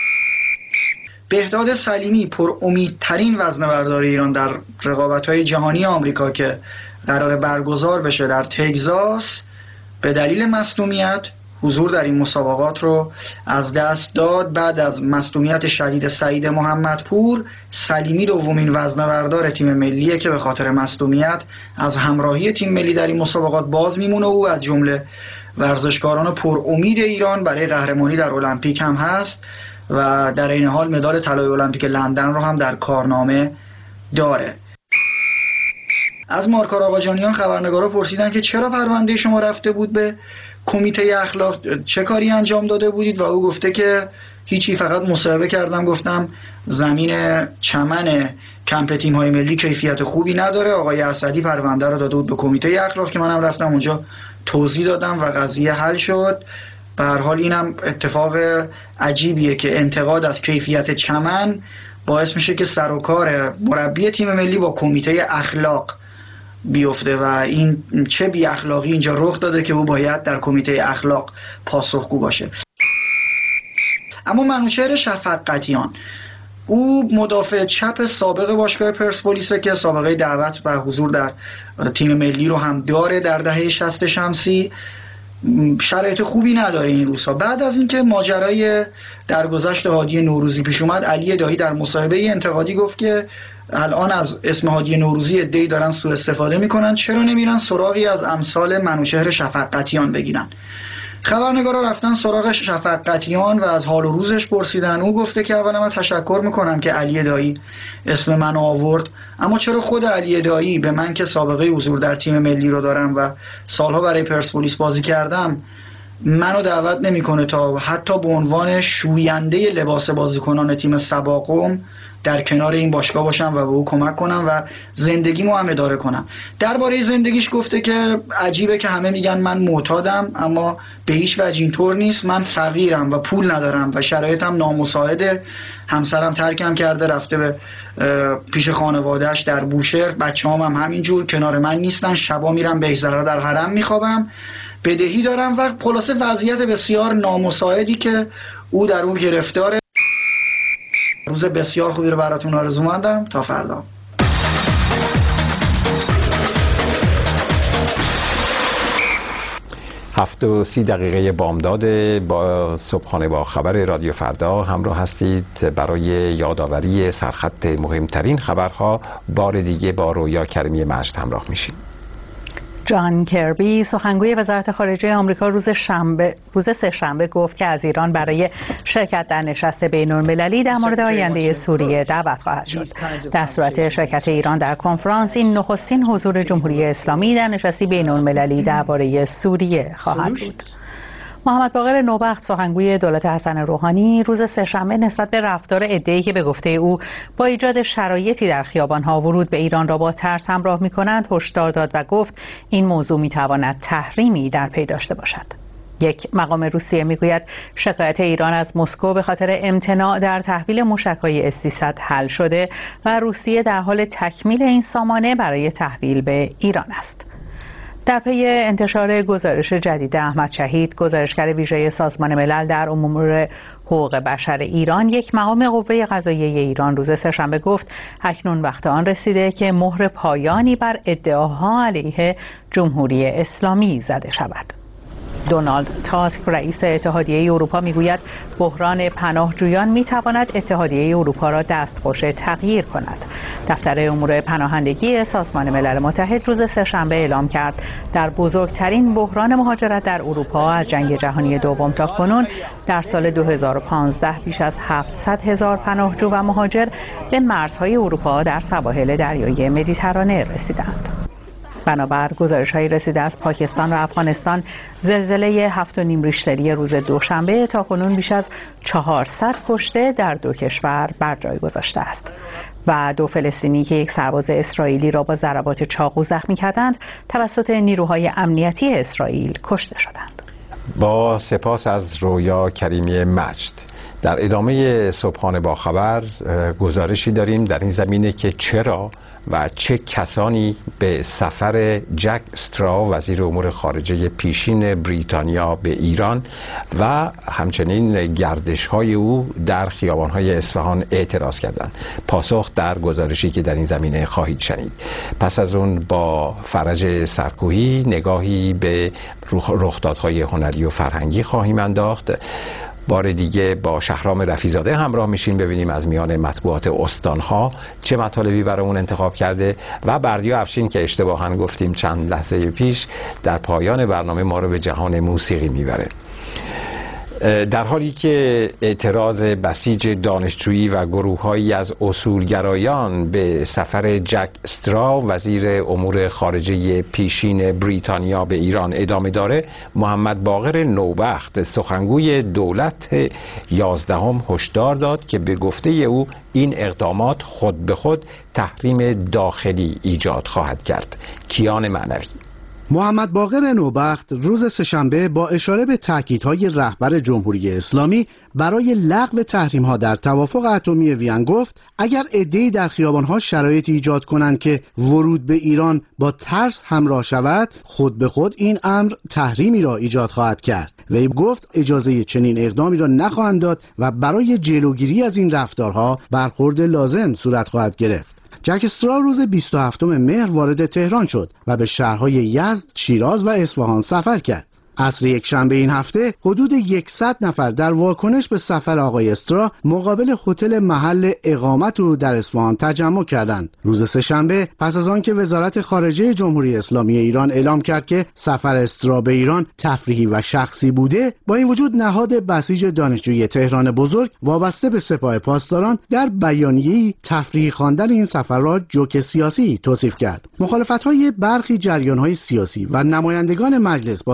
Speaker 9: بهداد سلیمی پر امیدترین وزنه‌بردار ایران در رقابت‌های جهانی آمریکا که قرار برگزار بشه در تگزاس به دلیل مصدومیت حضور در این مسابقات رو از دست داد. بعد از مصدومیت شدید سعید محمدپور، سلیمی دومین وزنه‌بردار تیم ملیه که به خاطر مصدومیت از همراهی تیم ملی در این مسابقات باز میمونه. او از جمله ورزشکاران پر امید ایران برای قهرمانی در المپیک هم هست و در این حال مدال طلای المپیک لندن رو هم در کارنامه داره. از مارکار آقاجانیان خبرنگارا پرسیدن که چرا پرونده شما رفته بود به کمیته اخلاق، چه کاری انجام داده بودید؟ و او گفته که هیچی، فقط مصاحبه کردم، گفتم زمین چمن کمپ تیم های ملی کیفیت خوبی نداره. آقای اسدی پرونده رو داده بود به کمیته اخلاق که منم رفتم اونجا توضیح دادم و قضیه حل شد. به هر حال اینم اتفاق عجیبیه که انتقاد از کیفیت چمن باعث میشه که سر و کار مربی تیم ملی با کمیته اخلاق بیفته و این چه بی اخلاقی اینجا رخ داده که او باید در کمیته اخلاق پاسخگو باشه. اما منوچهر شفقتیان، او مدافع چپ سابق باشگاه پرسپولیسه که سابقه دعوت و حضور در تیم ملی رو هم داره در دهه شصت شمسی. شرایط خوبی نداره این روزها. بعد از اینکه ماجرای درگذشت هادی نوروزی پیش اومد، علی دایی در مصاحبه انتقادی گفت که الان از اسم هادی نوروزی عده‌ای دارن سوء استفاده میکنن، چرا نمیرن سراغی از امثال منوچهر شفقتیان بگیرن؟ خبرنگارا رفتن سراغ شفقتیان و از حال و روزش پرسیدن. او گفته که اولا من تشکر میکنم که علی دایی اسم من آورد، اما چرا خود علی دایی به من که سابقه حضور در تیم ملی رو دارم و سالها برای پرسپولیس بازی کردم منو دعوت نمیکنه تا حتی به عنوان شوینده لباس بازیکنان تیم سباقم در کنار این باشگاه باشم و به او کمک کنم و زندگیمو هم اداره کنم. درباره زندگیش گفته که عجیبه که همه میگن من معتادم، اما به هیچ وجه اینطور نیست. من فقیرم و پول ندارم و شرایطم نامساعده. همسرم ترکم کرده رفته به پیش خانوادهش در بوشهر، بچه‌هام هم همینجور کنار من نیستن. شبا میرم بهزرا در حرم میخوابم، بدهی دارم و خلاصه وضعیت بسیار نامساعدی که او در اون گرفتاره. روز بسیار خوبی رو براتون آرزومندم. تا فردا.
Speaker 2: هفت و سی دقیقه بامداد با صبحانه با خبر رادیو فردا همراه هستید. برای یادآوری سرخط مهمترین خبرها بار دیگه با رویا کریمی مجد همراه میشیم.
Speaker 3: جان کربی سخنگوی وزارت خارجه آمریکا روز شنبه روز سه‌شنبه گفت که از ایران برای شرکت در نشست بین‌المللی در مورد آینده سوریه دعوت خواهد شد. در صورت شرکت ایران در کنفرانس، این نخستین حضور جمهوری اسلامی در نشستی بین‌المللی درباره سوریه خواهد بود. محمد باقر نوبخت سخنگوی دولت حسن روحانی روز سه‌شنبه نسبت به رفتار عده‌ای که به گفته او با ایجاد شرایطی در خیابان‌ها ورود به ایران را با ترس همراه می‌کنند هشدار داد و گفت این موضوع می‌تواند تحریمی در پی داشته باشد. یک مقام روسیه میگوید شکایت ایران از مسکو به خاطر امتناع در تحویل موشک‌های اس سیصد حل شده و روسیه در حال تکمیل این سامانه برای تحویل به ایران است. در پی انتشار گزارش جدید احمد شهید، گزارشگر ویژه سازمان ملل در امور حقوق بشر ایران، یک مقام قوه قضاییه ایران روز سه‌شنبه گفت اکنون وقت آن رسیده که مهر پایانی بر ادعاها علیه جمهوری اسلامی زده شود. دونالد تاسک رئیس اتحادیه اروپا میگوید بحران پناهجویان میتواند اتحادیه اروپا را دستخوش تغییر کند. دفتر امور پناهندگی سازمان ملل متحد روز سه‌شنبه اعلام کرد در بزرگترین بحران مهاجرت در اروپا از جنگ جهانی دوم تا کنون در سال دو هزار و پانزده بیش از هفتصد هزار پناهجو و مهاجر به مرزهای اروپا در سواحل دریای مدیترانه رسیدند. بنابر گزارش‌های رسیده از پاکستان و افغانستان، زلزله هفت و نیم ریشتری روز دوشنبه تاکنون بیش از چهارصد کشته در دو کشور بر جای گذاشته است و دو فلسطینی که یک سرباز اسرائیلی را با ضربات چاقو زخمی کردند توسط نیروهای امنیتی اسرائیل کشته شدند.
Speaker 2: با سپاس از رویا کریمی مجد. در ادامه صبحانه با خبر گزارشی داریم در این زمینه که چرا و چه کسانی به سفر جک استرا وزیر امور خارجه پیشین بریتانیا به ایران و همچنین گردش‌های او در خیابان‌های اصفهان اعتراض کردند. پاسخ در گزارشی که در این زمینه خواهید شنید. پس از اون با فرج سرکوهی نگاهی به رخدادهای هنری و فرهنگی خواهیم انداخت. بار دیگه با شهرام رفیزاده همراه میشیم ببینیم از میان مطبوعات استانها چه مطالبی برامون انتخاب کرده و بردیا افشین که اشتباهاً گفتیم چند لحظه پیش در پایان برنامه ما رو به جهان موسیقی میبره. در حالی که اعتراض بسیج دانشجویی و گروه‌هایی از اصولگرایان به سفر جک استرا وزیر امور خارجه پیشین بریتانیا به ایران ادامه داره، محمد باقر نوبخت سخنگوی دولت یازدهم هشدار داد که به گفته او این اقدامات خود به خود تحریم داخلی ایجاد خواهد کرد. کیان معنوی.
Speaker 10: محمد باقر نوبخت روز سه‌شنبه با اشاره به تاکیدهای رهبر جمهوری اسلامی برای لغو تحریم‌ها در توافق اتمی وین گفت اگر عده‌ای در خیابان‌ها شرایط ایجاد کنند که ورود به ایران با ترس همراه شود، خود به خود این امر تحریمی را ایجاد خواهد کرد. وی گفت اجازه چنین اقدامی را نخواهند داد و برای جلوگیری از این رفتارها برخورد لازم صورت خواهد گرفت. جک استرا روز بیست و هفتم مهر وارد تهران شد و به شهرهای یزد، شیراز و اصفهان سفر کرد. عصر یک شنبه این هفته حدود صد نفر در واکنش به سفر آقای استرا مقابل هتل محل اقامت او در اصفهان تجمع کردند. روز سه‌شنبه پس از آنکه وزارت خارجه جمهوری اسلامی ایران اعلام کرد که سفر استرا به ایران تفریحی و شخصی بوده، با این وجود نهاد بسیج دانشجویی تهران بزرگ وابسته به سپاه پاسداران در بیانیه‌ای تفریحی خواندن این سفر را جوک سیاسی توصیف کرد. مخالفت‌های برخی جریان‌های سیاسی و نمایندگان مجلس با سفر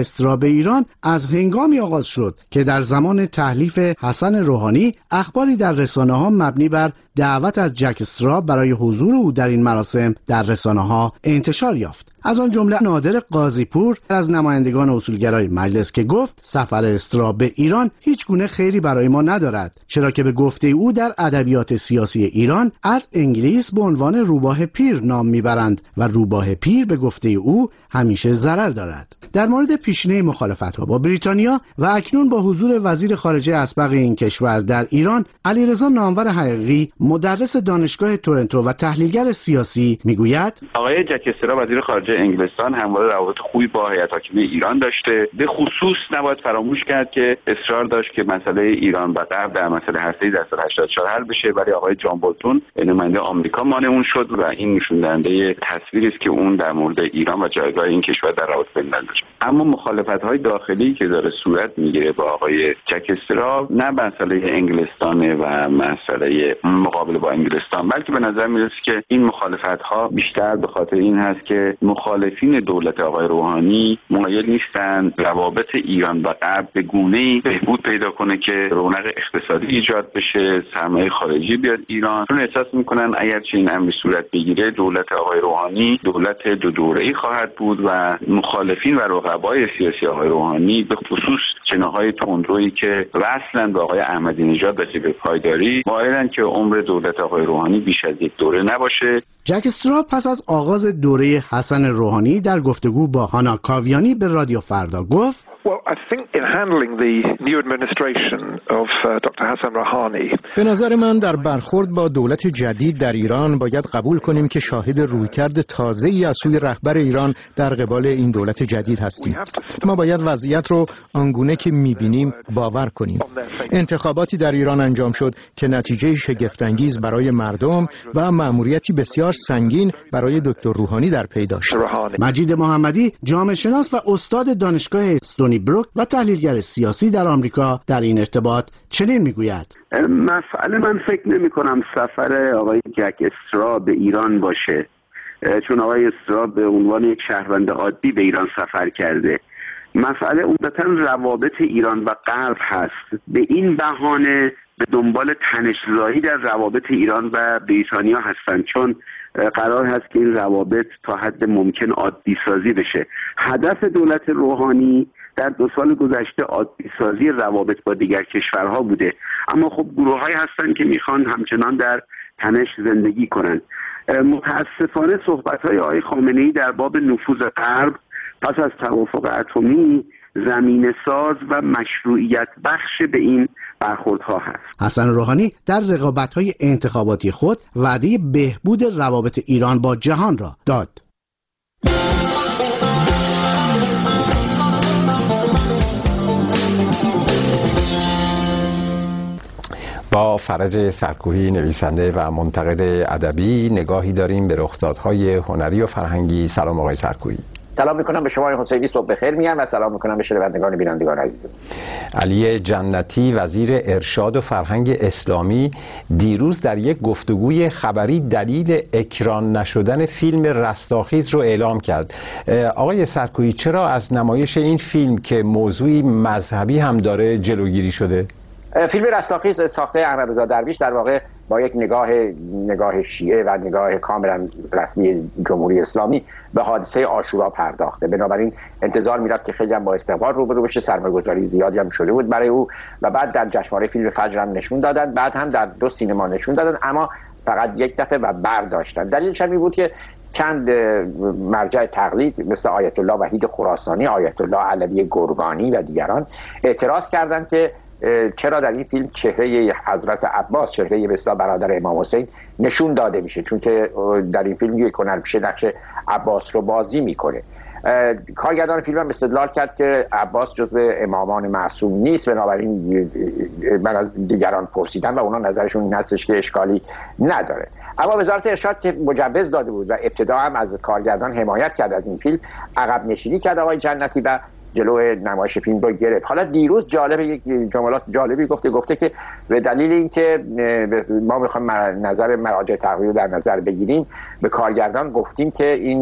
Speaker 10: استرا به ایران از هنگامی آغاز شد که در زمان تحلیف حسن روحانی اخباری در رسانه‌ها مبنی بر دعوت از جک استرا برای حضور او در این مراسم در رسانه‌ها انتشار یافت. از آن جمله نادر قاضی‌پور از نمایندگان اصولگرای مجلس که گفت سفر استرا به ایران هیچ گونه خیری برای ما ندارد، چرا که به گفته او در ادبیات سیاسی ایران از انگلیس به عنوان روباه پیر نام میبرند و روباه پیر به گفته او همیشه ضرر دارد. در مورد پیشینه مخالفت‌ها با بریتانیا و اکنون با حضور وزیر خارجه اسبق این کشور در ایران، علیرضا نامور حقیقی مدرس دانشگاه تورنتو و تحلیلگر سیاسی میگوید
Speaker 11: آقای جک استرا وزیر خارجه انگلستان همواره روابط خوبی با هیئت حاکمه ایران داشته. به خصوص نباید فراموش کرد که اصرار داشت که مسئله ایران و غرب در مسئله هسته‌ای در سال هشتاد و چهار حل بشه، ولی آقای جان بولتون نماینده آمریکا مانع شد و این نشون دهنده تصویری است که اون در مورد ایران و جایگاه این کشور در روابط بین‌المللی داشت. اما مخالفت‌های داخلی که داره صورت میگیره با آقای جک استرا نه مسئله انگلستان و مسئله مقابله با انگلستان، بلکه به نظر میرسه که این مخالفت‌ها بیشتر به خاطر این هست که مخالفین دولت آقای روحانی مایل نیستند روابط ایران و غرب به گونه‌ای بهبود پیدا کنه که رونق اقتصادی ایجاد بشه، سرمایه خارجی بیاد ایران، چون احساس میکنن اگر چه این امر صورت بگیره دولت آقای روحانی دولت دو دوره‌ای خواهد بود و مخالفین و رقبای سیاسی آقای روحانی به خصوص جناح‌های تندرویی که وصلن به آقای احمدی نژاد و به پایداری مایلن که عمر دولت آقای روحانی بیش از یک دوره نباشه.
Speaker 10: جک استرا پس از آغاز دوره حسن روحانی در گفتگو با هانا کاویانی به رادیو فردا گفت
Speaker 12: Well, I think in handling the new administration of uh, دکتر حسن روحانی
Speaker 13: به نظر من در برخورد با دولت جدید در ایران باید قبول کنیم که شاهد رویکرد تازه‌ای از سوی رهبر ایران در قبال این دولت جدید هستیم. ما باید وضعیت رو آنگونه که می‌بینیم باور کنیم. انتخاباتی در ایران انجام شد که نتیجه شگفت‌انگیز برای مردم و مأموریتی بسیار سنگین برای دکتر روحانی در پی داشت.
Speaker 10: مجید محمدی جامعه شناس و استاد دانشگاه استونی بروک و تحلیلگر سیاسی در آمریکا در این ارتباط چنین میگوید:
Speaker 5: مسئله من فکر نمی کنم سفر آقای جک استرا به ایران باشه، چون آقای استرا به عنوان یک شهروند عادی به ایران سفر کرده. مسئله عمدتاً روابط ایران و غرب هست. به این بهانه به دنبال تنش‌زایی در روابط ایران و بریتانیا هستند، چون قرار هست که این روابط تا حد ممکن عادی سازی بشه. هدف دولت روحانی در دو سال گذشته عادی سازی روابط با دیگر کشورها بوده، اما خب گروه‌هایی هستن که میخوان همچنان در تنش زندگی کنند. متاسفانه صحبت‌های آقای خامنه‌ای در باب نفوذ غرب پس از توافق اتمی زمینه ساز و مشروعیت بخش به این برخوردها هست.
Speaker 10: حسن روحانی در رقابت‌های انتخاباتی خود وعده بهبود روابط ایران با جهان را داد.
Speaker 2: با فرج سرکوهی نویسنده و منتقد ادبی نگاهی داریم به رخدادهای هنری و فرهنگی. سلام آقای سرکوهی.
Speaker 14: سلام میکنم به شما حسینی، صبح بخیر میگم و سلام میکنم به شنوندگان بینندگان عزیزم.
Speaker 2: علی جنتی وزیر ارشاد و فرهنگ اسلامی دیروز در یک گفتگوی خبری دلیل اکران نشدن فیلم رستاخیز رو اعلام کرد. آقای سرکوهی چرا از نمایش این فیلم که موضوعی مذهبی هم داره جلوگیری شده؟
Speaker 14: فیلم رستاخیز ساخته احمد رضا درویش در واقع با یک نگاه نگاه شیعه و نگاه کاملا رسمی جمهوری اسلامی به حادثه عاشورا پرداخته. بنابراین انتظار میرفت که خیلی هم با استقبال روبرو بشه، سرمایه‌گذاری زیادی هم شده بود برای او و بعد در جشنواره فیلم فجر هم نشون دادن، بعد هم در دو سینما نشون دادن، اما فقط یک دفعه و برداشتن. دلیلش این بود که چند مرجع تقلید مثل آیت الله وحید خراسانی، آیت الله علوی گرگانی و دیگران اعتراض کردند که چرا در این فیلم چهره حضرت عباس، چهره بسیار برادر امام حسین نشون داده میشه، چون که در این فیلم یک هنرپیشه نقش عباس رو بازی میکنه. کارگردان فیلم هم استدلال کرد که عباس جزو امامان معصوم نیست، بنابراین من از دیگران پرسیدم و اونا نظرشون این هستش که اشکالی نداره. اما وزارت ارشاد که مجوز داده بود و ابتدا هم از کارگردان حمایت کرد از این فیلم، عقب نشینی کرد آقای جنتی و جلو نمایش فیلم رو گرفت. حالا دیروز جالب یک جملات جالبی گفته گفته که به دلیل اینکه ما میخوایم نظر مراجع تقویی رو در نظر بگیریم، به کارگردان گفتیم که این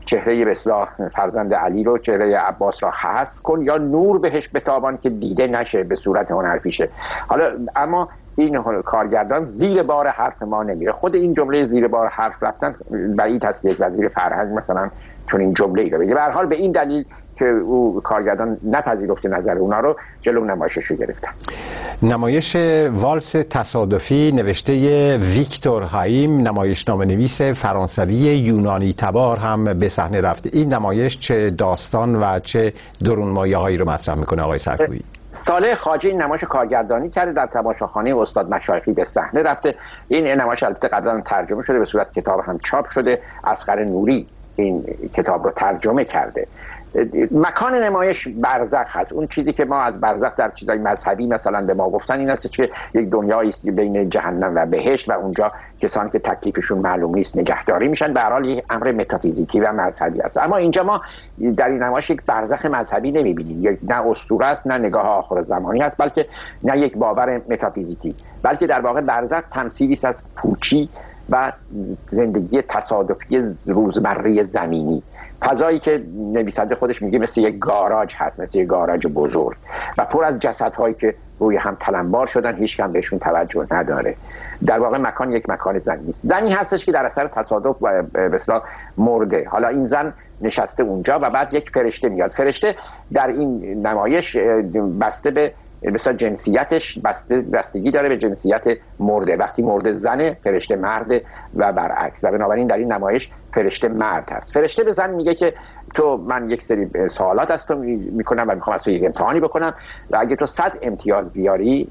Speaker 14: چهره به اصطلاح فرزند علی رو، چهره عباس را حذف کن یا نور بهش بتابان که دیده نشه به صورت هنرپیشه. حالا اما این کارگردان زیر بار حرف ما نمیره. خود این جمله زیر بار حرف رفتن بعید هست یک وزیر فرهنگ مثلا چون این جمله ای رو بگه. به هر حال به این دلیل که او کارگردان نپذیرفته نظر اونا رو، جلو نمایشش رو گرفتن.
Speaker 2: نمایش والس تصادفی نوشته ویکتور هایم، نمایشنامه نویس فرانسوی یونانی تبار هم به صحنه رفته. این نمایش چه داستان و چه درونمایه هایی رو مطرح میکنه آقای سرکویی؟
Speaker 14: صالح خواجه این نمایش کارگردانی کرده، در تماشاخانه استاد مشایخی به صحنه رفته. این نمایش البته قبلا ترجمه شده، به صورت کتاب هم چاپ شده. اصغر نوری این کتاب رو ترجمه کرده. مکان نمایش برزخ هست. اون چیزی که ما از برزخ در چیزای مذهبی مثلا به ما گفتن این است که یک دنیایی است بین جهنم و بهشت و اونجا کسانی که تکلیفشون معلوم نیست نگهداری میشن. به هر حال یک امر متافیزیکی و مذهبی است. اما اینجا ما در این نمایش یک برزخ مذهبی نمیبینیم. یک نه اسطوره است، نه نگاه آخر زمانی است، بلکه نه یک باور متافیزیکی، بلکه در واقع برزخ تمثیلی است از پوچی و زندگی تصادفی روزمره زمینی. فضایی که نویسنده خودش میگه مثل یک گاراژ هست، مثل یک گاراژ بزرگ و پر از جسدهایی که روی هم تلمبار شدن، هیچ کم بهشون توجه نداره. در واقع مکان یک مکان زنی است. زنی هستش که در اثر تصادف و به اصطلاح مرده. حالا این زن نشسته اونجا و بعد یک فرشته میاد. فرشته در این نمایش بسته به مثلا جنسیتش بسته بستگی داره به جنسیت مرده. وقتی مرده زنه، فرشته مرده و برعکس. و بنابراین در این نمایش فرشته مرد هست. فرشته به زن میگه که تو من یک سری سوالات از تو میکنم و میخوام از تو یک امتحانی بکنم و اگه تو صد امتیاز بیاری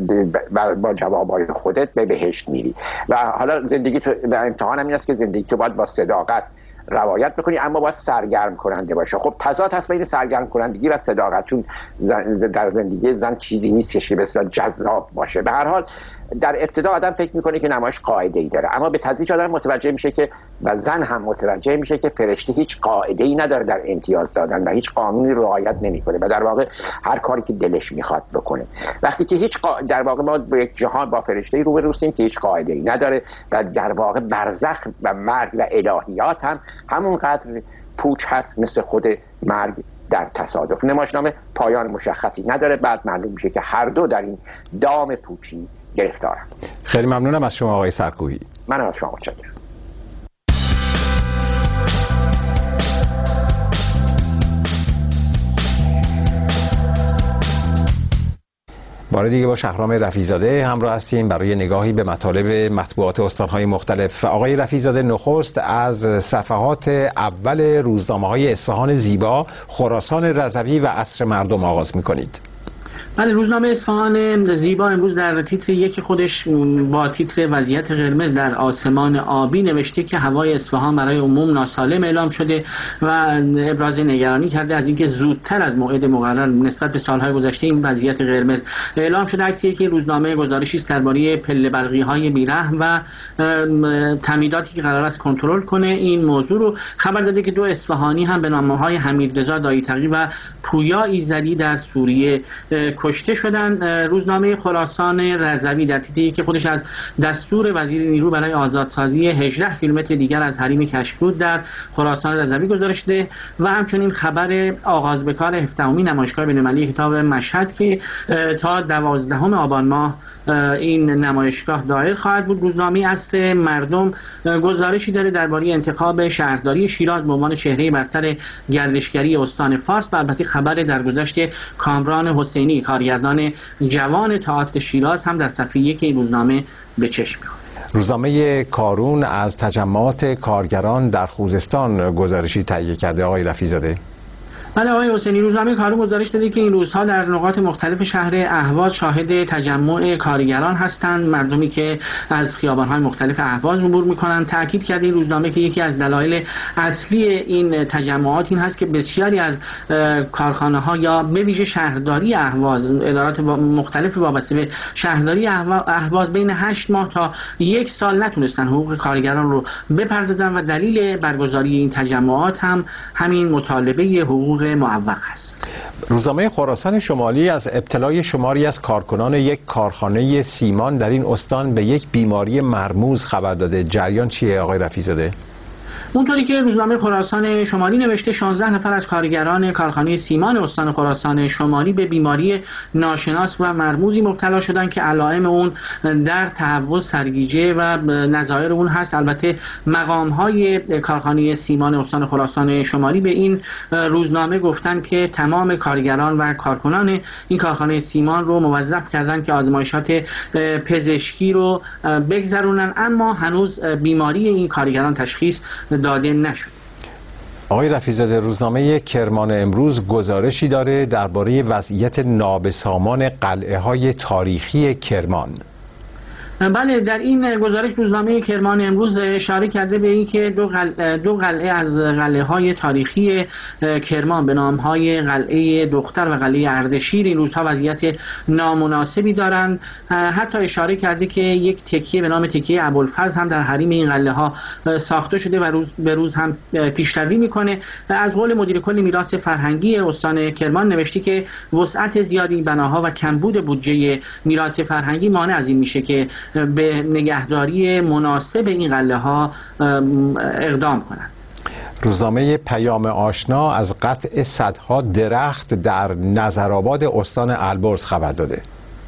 Speaker 14: با جوابای خودت به بهشت میری. و حالا زندگی تو امتحان هم این است که زندگی تو باید با صداقت روایت بکنی، اما باید سرگرم کننده باشه. خب تضاد هست بین سرگرم کنندگی و صداقت، چون در زندگی زن چیزی نیست که بسیار جذاب باشه. به هر حال در ابتدا آدم فکر میکنه که نمایش قاعده‌ای داره، اما به تدریج آدم متوجه میشه که و زن هم متوجه میشه که فرشته هیچ قاعده‌ای نداره در امتیاز دادن و هیچ قانونی رعایت نمیکنه و در واقع هر کاری که دلش میخواد بکنه. وقتی که هیچ قا... در واقع ما با یک جهان با فرشته‌ای روبرو هستیم که هیچ قاعده‌ای نداره و در واقع برزخ و مرگ و الهیات هم همونقدر پوچ هست مثل خود مرگ در تصادف. نمایشنامه پایان مشخصی نداره، بعد معلوم میشه که هر دو در این دام پوچی گرفتارم.
Speaker 2: خیلی ممنونم از شما آقای سرکویی.
Speaker 14: من از شما متشکرم.
Speaker 2: بار دیگه با شهرام رفیع‌زاده همراه هستیم برای نگاهی به مطالب مطبوعات استان‌های مختلف. آقای رفیع‌زاده، نخست از صفحات اول روزنامه‌های اصفهان زیبا، خراسان رضوی و عصر مردم آغاز می‌کنید.
Speaker 8: بله، روزنامه اصفهان زیبا امروز در تیتر یک خودش با تیتر وضعیت قرمز در آسمان آبی نوشته که هوای اصفهان برای عموم ناسالم اعلام شده و ابراز نگرانی کرده از اینکه زودتر از موعد مقرر نسبت به سالهای گذشته این وضعیت قرمز اعلام شده. عکسی که روزنامه گزارشی است درباره پله برقی‌های بیرحم و تمهیداتی که قرار است کنترل کنه این موضوع رو خبر داده که دو اصفهانی هم به نام‌های حمیدرضا دایی‌تقی و پویا ایزدی در سوریه کشته شدن. روزنامه خراسان رضوی در تیتری که خودش از دستور وزیر نیرو برای آزادسازی هجده کیلومتر دیگر از حریم کشکرود در خراسان رضوی گزارش داده و همچنین خبر آغاز به کار هفدهمین نمایشگاه بین‌المللی کتاب مشهد که تا دوازدهم آبان ماه این نمایشگاه دایر خواهد بود. روزنامه عصر مردم گزارشی داره درباره انتخاب شهرداری شیراز به عنوان چهره برتر گردشگری استان فارس و البته خبر درگذشت کامران حسینی کارگردان جوان تئاتر شیراز هم در صفحه یک این روزنامه به چشم می‌خورد.
Speaker 2: روزنامه کارون از تجمعات کارگران در خوزستان گزارشی تهیه کرده. آقای رفیع‌زاده.
Speaker 8: بله آقای حسینی، روزنامه کارون گزارش داده که این روزها در نقاط مختلف شهر اهواز شاهد تجمع کارگران هستند، مردمی که از خیابان‌های مختلف اهواز عبور می‌کنند. تاکید کرده این روزنامه که یکی از دلایل اصلی این تجمعات این هست که بسیاری از کارخانه‌ها یا به ویژه شهرداری اهواز، ادارات مختلف وابسته به شهرداری اهواز بین هشت ماه تا یک سال نتونستن حقوق کارگران رو بپردازن و دلیل برگزاری این تجمعات هم همین مطالبه حقوق معوق است.
Speaker 2: روزنامه خراسان شمالی از ابتلای شماری از کارکنان یک کارخانه سیمان در این استان به یک بیماری مرموز خبر داده. جریان چیه آقای رفیع‌زاده؟
Speaker 8: اونطوری که روزنامه خراسان شمالی نوشته شانزده نفر از کارگران کارخانه سیمان استان خراسان شمالی به بیماری ناشناس و مرموزی مبتلا شدند که علائم اون در تهوع سرگیجه و نظایر اون هست. البته مقام‌های کارخانه سیمان استان خراسان شمالی به این روزنامه گفتن که تمام کارگران و کارکنان این کارخانه سیمان رو موظف کردن که آزمایشات پزشکی رو بگذرونن، اما هنوز بیماری این کارگران تشخیص داده نشد.
Speaker 2: آقای رفیع‌زاده، روزنامه کرمان امروز گزارشی داره درباره وضعیت نابسامان قلعه‌های تاریخی کرمان.
Speaker 8: بله، در این گزارش روزنامه کرمان امروز اشاره کرده به اینکه دو قلعه دو قلعه از قلعه‌های تاریخی کرمان به نام‌های قلعه دختر و قلعه اردشیر این روزها وضعیت نامناسبی دارند. حتی اشاره کرده که یک تکیه به نام تکیه ابوالفضل هم در حریم این قلعه‌ها ساخته شده و روز به روز هم پیشروی میکنه. از قول مدیر کل میراث فرهنگی استان کرمان نوشته که وسعت زیادی بناها و کمبود بودجه میراث فرهنگی مانع از این میشه که به نگهداری مناسب این قلعه‌ها اقدام کنند.
Speaker 2: روزنامه پیام آشنا از قطع صدها درخت در نظرآباد استان البرز خبر داده.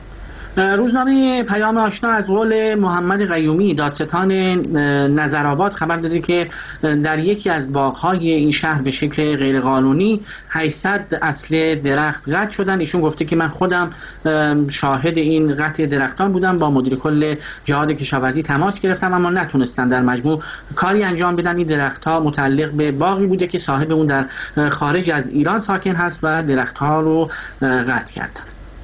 Speaker 8: روزنامه پیام آشنا از قول محمد قیومی دادستان نظرآباد خبر داده که در یکی از باغ‌های این شهر به شکل غیرقانونی هشتصد اصل درخت قطع شدن. ایشون گفته که من خودم شاهد این قطع درختان بودم، با مدیر کل جهاد کشاورزی تماس گرفتم اما نتونستن در مجموع کاری انجام بدن. این درخت‌ها متعلق به باغی بوده که صاحب اون در خارج از ایران ساکن هست و درخت‌ها رو قطع کردن.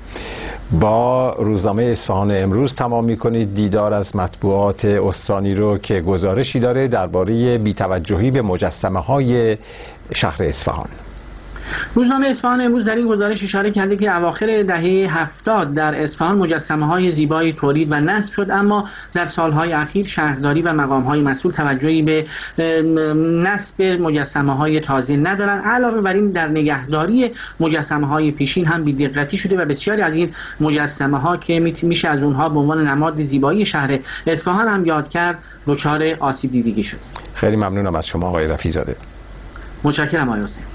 Speaker 2: با روزنامه اصفهان امروز تمام می‌کنید. دیدار از مطبوعات استانی رو که گزارشی داره درباره بی‌توجهی به مجسمه‌های شهر اصفهان.
Speaker 8: روزنامه اصفهان امروز در این گزارش اشاره کرده که اواخر دهه هفتاد در اصفهان مجسمه‌های زیبایی تولید و نصب شد، اما در سالهای اخیر شهرداری و مقام‌های مسئول توجهی به نصب مجسمه‌های تازه ندارند. علاوه بر این در نگهداری مجسمه‌های پیشین هم بی‌دقتی شده و بسیاری از این مجسمه‌ها که میشه از اونها به عنوان نماد زیبایی شهر اصفهان هم یاد کرد دچار آسیب دیدگی شد.
Speaker 2: خیلی ممنونم از شما آقای رفیع‌زاده.
Speaker 8: متشکرم آقای حسین.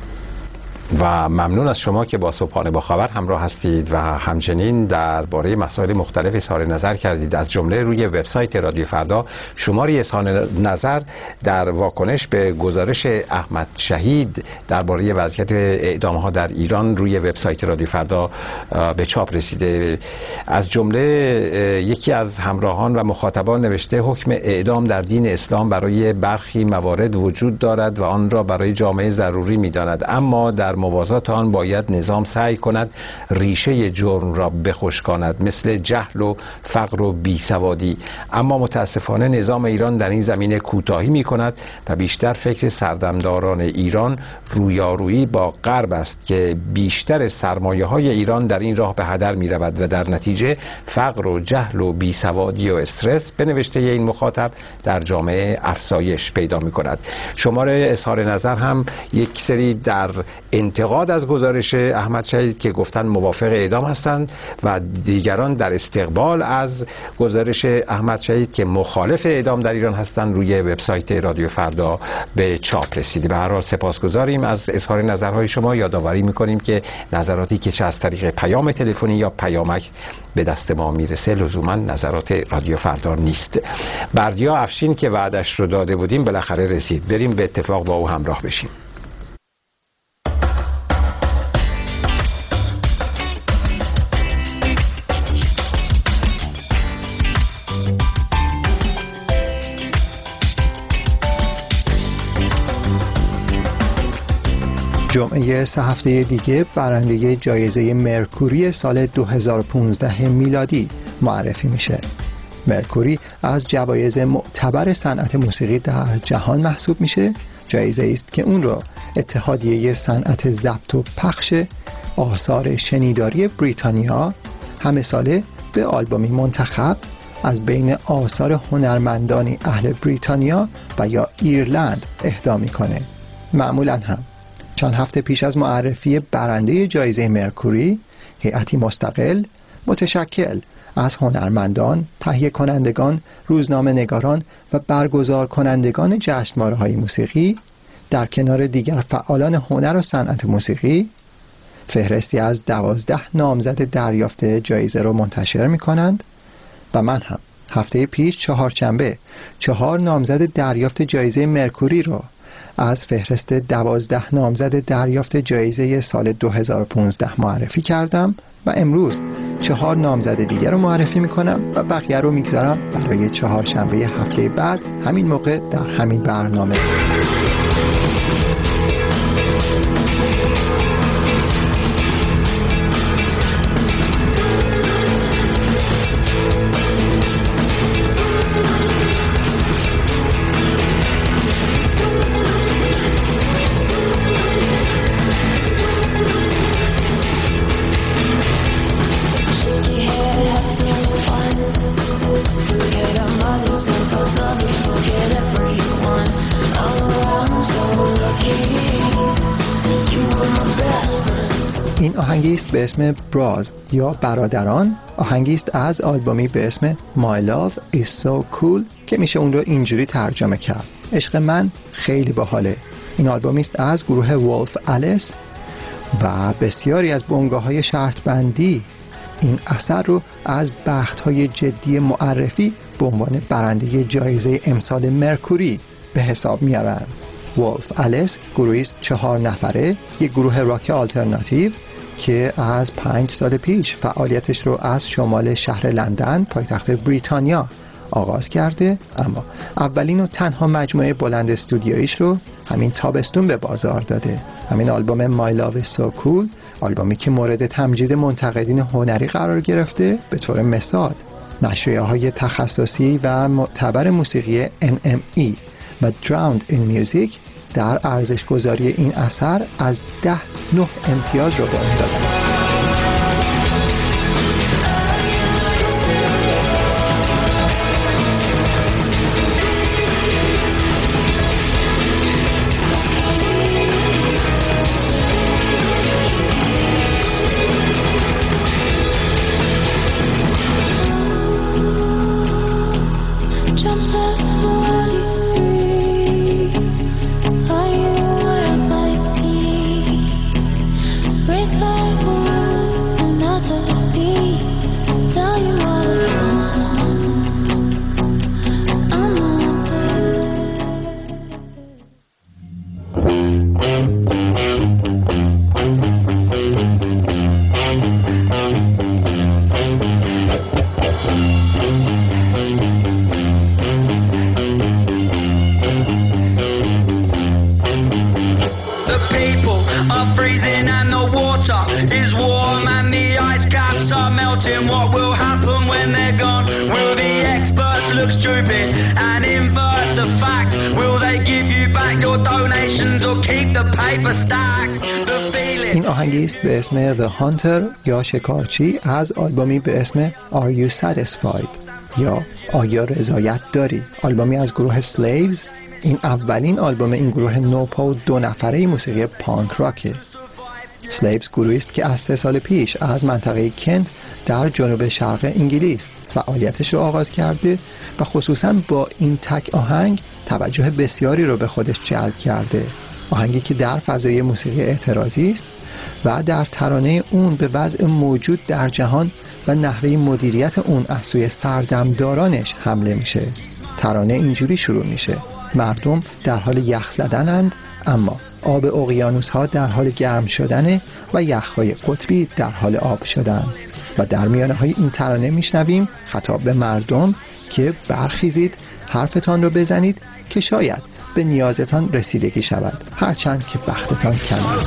Speaker 2: و ممنون از شما که با صبحانه با خبر همراه هستید و همچنین درباره مسائل مختلف اظهار نظر کردید. از جمله روی وبسایت رادیو فردا شماری اظهار نظر در واکنش به گزارش احمد شهید درباره وضعیت اعدام‌ها در ایران روی وبسایت رادیو فردا به چاپ رسیده. از جمله یکی از همراهان و مخاطبان نوشته حکم اعدام در دین اسلام برای برخی موارد وجود دارد و آن را برای جامعه ضروری می‌داند، اما در موازات آن باید نظام سعی کند ریشه جرم را بخشکاند، مثل جهل و فقر و بیسوادی. اما متاسفانه نظام ایران در این زمینه کوتاهی می کند و بیشتر فکر سردمداران ایران رویارویی با غرب است که بیشتر سرمایه های ایران در این راه به هدر می رود و در نتیجه فقر و جهل و بیسوادی و استرس به نوشته این مخاطب در جامعه افزایش پیدا می کند. شماره اظهار نظر هم یک سری در انتقاد از گزارش احمد شهید که گفتن موافق اعدام هستند و دیگران در استقبال از گزارش احمد شهید که مخالف اعدام در ایران هستند روی وبسایت رادیو فردا به چاپ رسیده. به هر حال سپاسگزاریم از اظهار نظرهای شما. یادآوری میکنیم که نظراتی که چه از طریق پیام تلفنی یا پیامک به دست ما میرسه لزوما نظرات رادیو فردا نیست. بردیا افشین که وعدش رو داده بودیم بالاخره رسید. بریم به اتفاق با او همراه بشیم.
Speaker 15: جمعه سه هفته دیگه برنده جایزه مرکوری سال دو هزار و پانزده میلادی معرفی میشه. مرکوری از جوایز معتبر صنعت موسیقی در جهان محسوب میشه. جایزه است که اون رو اتحادیه صنعت ضبط و پخش آثار شنیداری بریتانیا همه ساله به آلبومی منتخب از بین آثار هنرمندانی اهل بریتانیا و یا ایرلند اهدا میکنه. معمولاً هم چند هفته پیش از معرفی برنده جایزه مرکوری، هیئتی مستقل متشکل از هنرمندان، تهیه کنندگان، روزنامه نگاران و برگزار کنندگان جشنواره‌های موسیقی در کنار دیگر فعالان هنر و صنعت موسیقی فهرستی از دوازده نامزد دریافت جایزه رو منتشر می کنند و من هم هفته پیش چهارشنبه چهار نامزد دریافت جایزه مرکوری رو از فهرست دوازده نامزد دریافت جایزه سال دو هزار و پانزده معرفی کردم و امروز چهار نامزد دیگر رو معرفی می کنم و بقیه رو میگذارم برای چهارشنبه هفته بعد همین موقع در همین برنامه. این آهنگی است به اسم براز یا برادران، آهنگی است از آلبومی به اسم My Love is so cool که میشه اون رو اینجوری ترجمه کرد: عشق من خیلی باحاله. این آلبومی است از گروه ولف الیس و بسیاری از بنگاه‌های شرط بندی این اثر رو از بخت‌های جدی معرفی به عنوان برنده جایزه امسال مرکوری به حساب میارن. ولف الیس گروهی است چهار نفره، یک گروه راک آلترناتیو که از پنج سال پیش فعالیتش رو از شمال شهر لندن پایتخت بریتانیا آغاز کرده، اما اولین و تنها مجموعه بلند استودیویش رو همین تابستون به بازار داده. همین آلبوم My Love is so cool، آلبومی که مورد تمجید منتقدین هنری قرار گرفته. به طور مثال نشریه‌های تخصصی و معتبر موسیقی ام ام ای و Drowned in Music در ارزش گذاری این اثر از ده نه امتیاز رو به اون دادن. این آهنگی است به اسم The Hunter یا شکارچی از آلبومی به اسم Are You Satisfied یا آیا رضایت داری، آلبومی از گروه Slaves. این اولین آلبوم این گروه نوپا و دو نفره موسیقی پانک راکه. Slaves گروهی است که از سه سال پیش از منطقه کنت در جنوب شرق انگلیس فعالیتش رو آغاز کرده و خصوصا با این تک آهنگ توجه بسیاری رو به خودش جلب کرده. آهنگی که در فضای موسیقی اعتراضی است و در ترانه اون به وضع موجود در جهان و نحوه مدیریت اون از سوی سردمدارانش حمله میشه. ترانه اینجوری شروع میشه: مردم در حال یخ زدنند، اما آب اقیانوس ها در حال گرم شدنه و یخهای قطبی در حال آب شدن. و در میانه های این ترانه میشنویم خطاب به مردم که برخیزید، حرفتان رو بزنید که شاید به نیازتان رسیدگی شود، هرچند که بختتان کم است.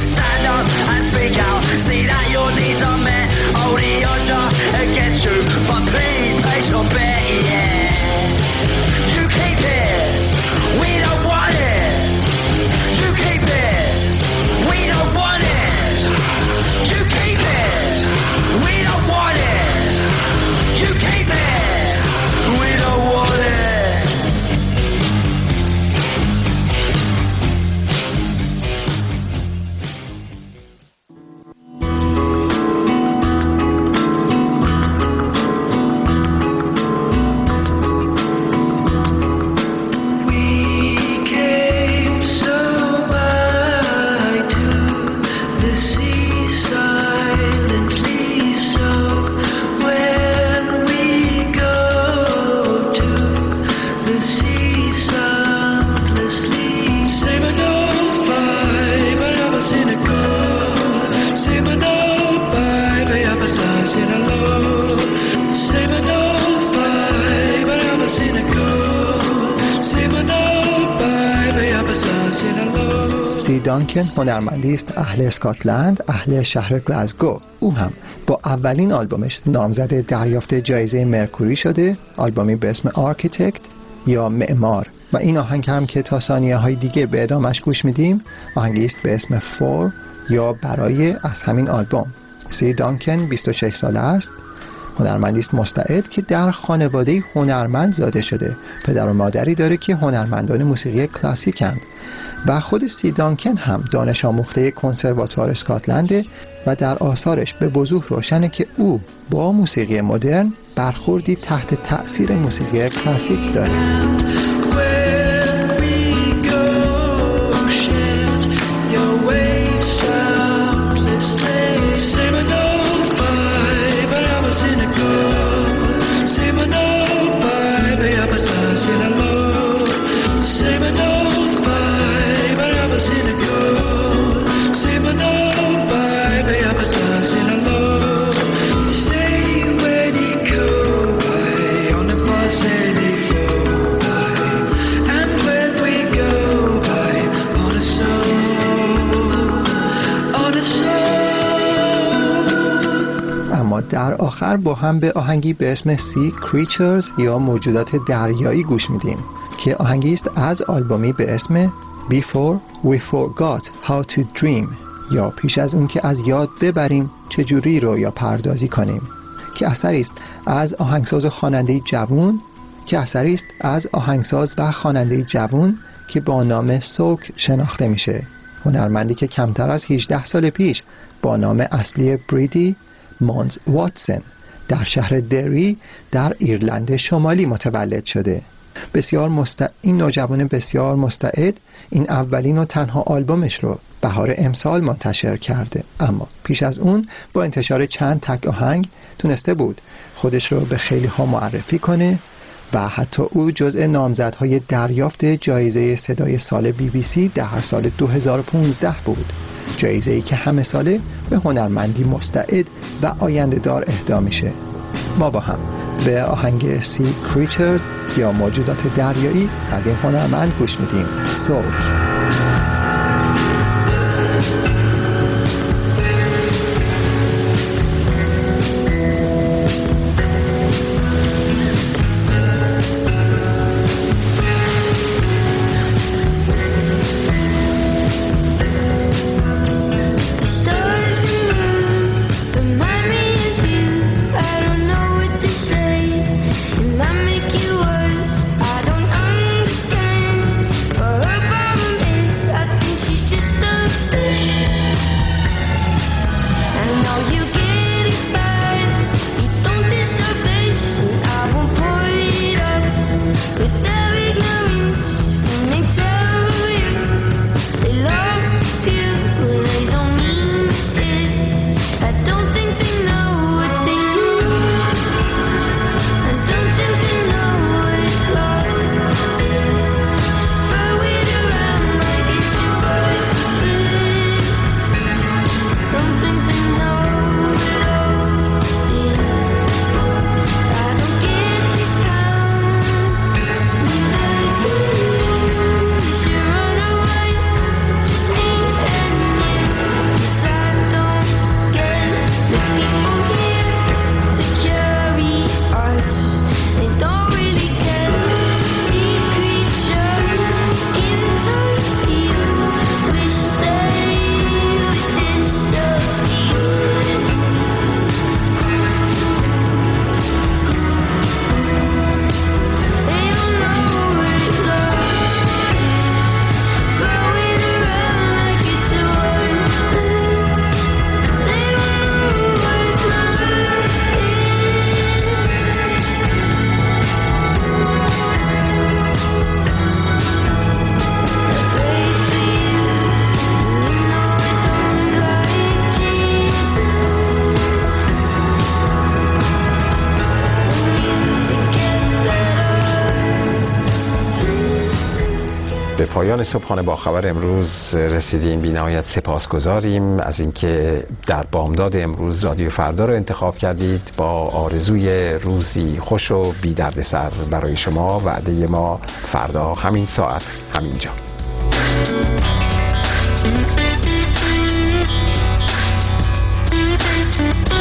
Speaker 15: سی دانکن هنرمندی است اهل اسکاتلند، اهل شهر گلاسگو. او هم با اولین آلبومش نامزد دریافت جایزه مرکوری شده، آلبومی به اسم آرکیتکت یا معمار. و این آهنگ هم که تا ثانیه های دیگه به ادامش گوش میدیم آهنگی است به اسم فور یا برای از همین آلبوم. سی دانکن بیست و شش ساله است، هنرمندی است مستعد که در خانواده هنرمند زاده شده. پدر و مادری داره که هنرمندان موسیقی کلاسیکند و خود سی دانکن هم دانش آموخته کنسرواتوار اسکاتلنده و در آثارش به وضوح روشنه که او با موسیقی مدرن برخوردی تحت تأثیر موسیقی کلاسیک داره. در آخر با هم به آهنگی به اسم سی کریچرز یا موجودات دریایی گوش میدیم که آهنگی است از آلبومی به اسم Before We Forgot How to Dream یا پیش از اون که از یاد ببریم چجوری رویا پردازی کنیم، که اثری است از آهنگساز و خواننده جوان که اثری است از آهنگساز و خواننده جوان که با نام سوک شناخته میشه. هنرمندی که کمتر از هجده سال پیش با نام اصلی بریدی مونز واتسن در شهر دری در ایرلند شمالی متولد شده. بسیار مست... این نوجوان بسیار مستعد این اولین و تنها آلبومش رو بهار امسال منتشر کرده، اما پیش از اون با انتشار چند تک آهنگ تونسته بود خودش رو به خیلی ها معرفی کنه و حتی او جزء نامزدهای دریافت جایزه صدای سال بی بی سی در سال دو هزار و پانزده بود، جایزه‌ای که همه ساله به هنرمندی مستعد و آینده دار اهدا میشه. ما با هم به آهنگ سی کریچرز یا موجودات دریایی از این هنرمند گوش میدیم. سوک.
Speaker 16: I
Speaker 2: به پایان صبحانه با خبر امروز رسیدیم. بی نهایت سپاسگزاریم از اینکه در بامداد امروز رادیو فردا رو انتخاب کردید. با آرزوی روزی خوش و بی دردسر برای شما، وعده ما فردا همین ساعت همین جا.
Speaker 16: Thank you.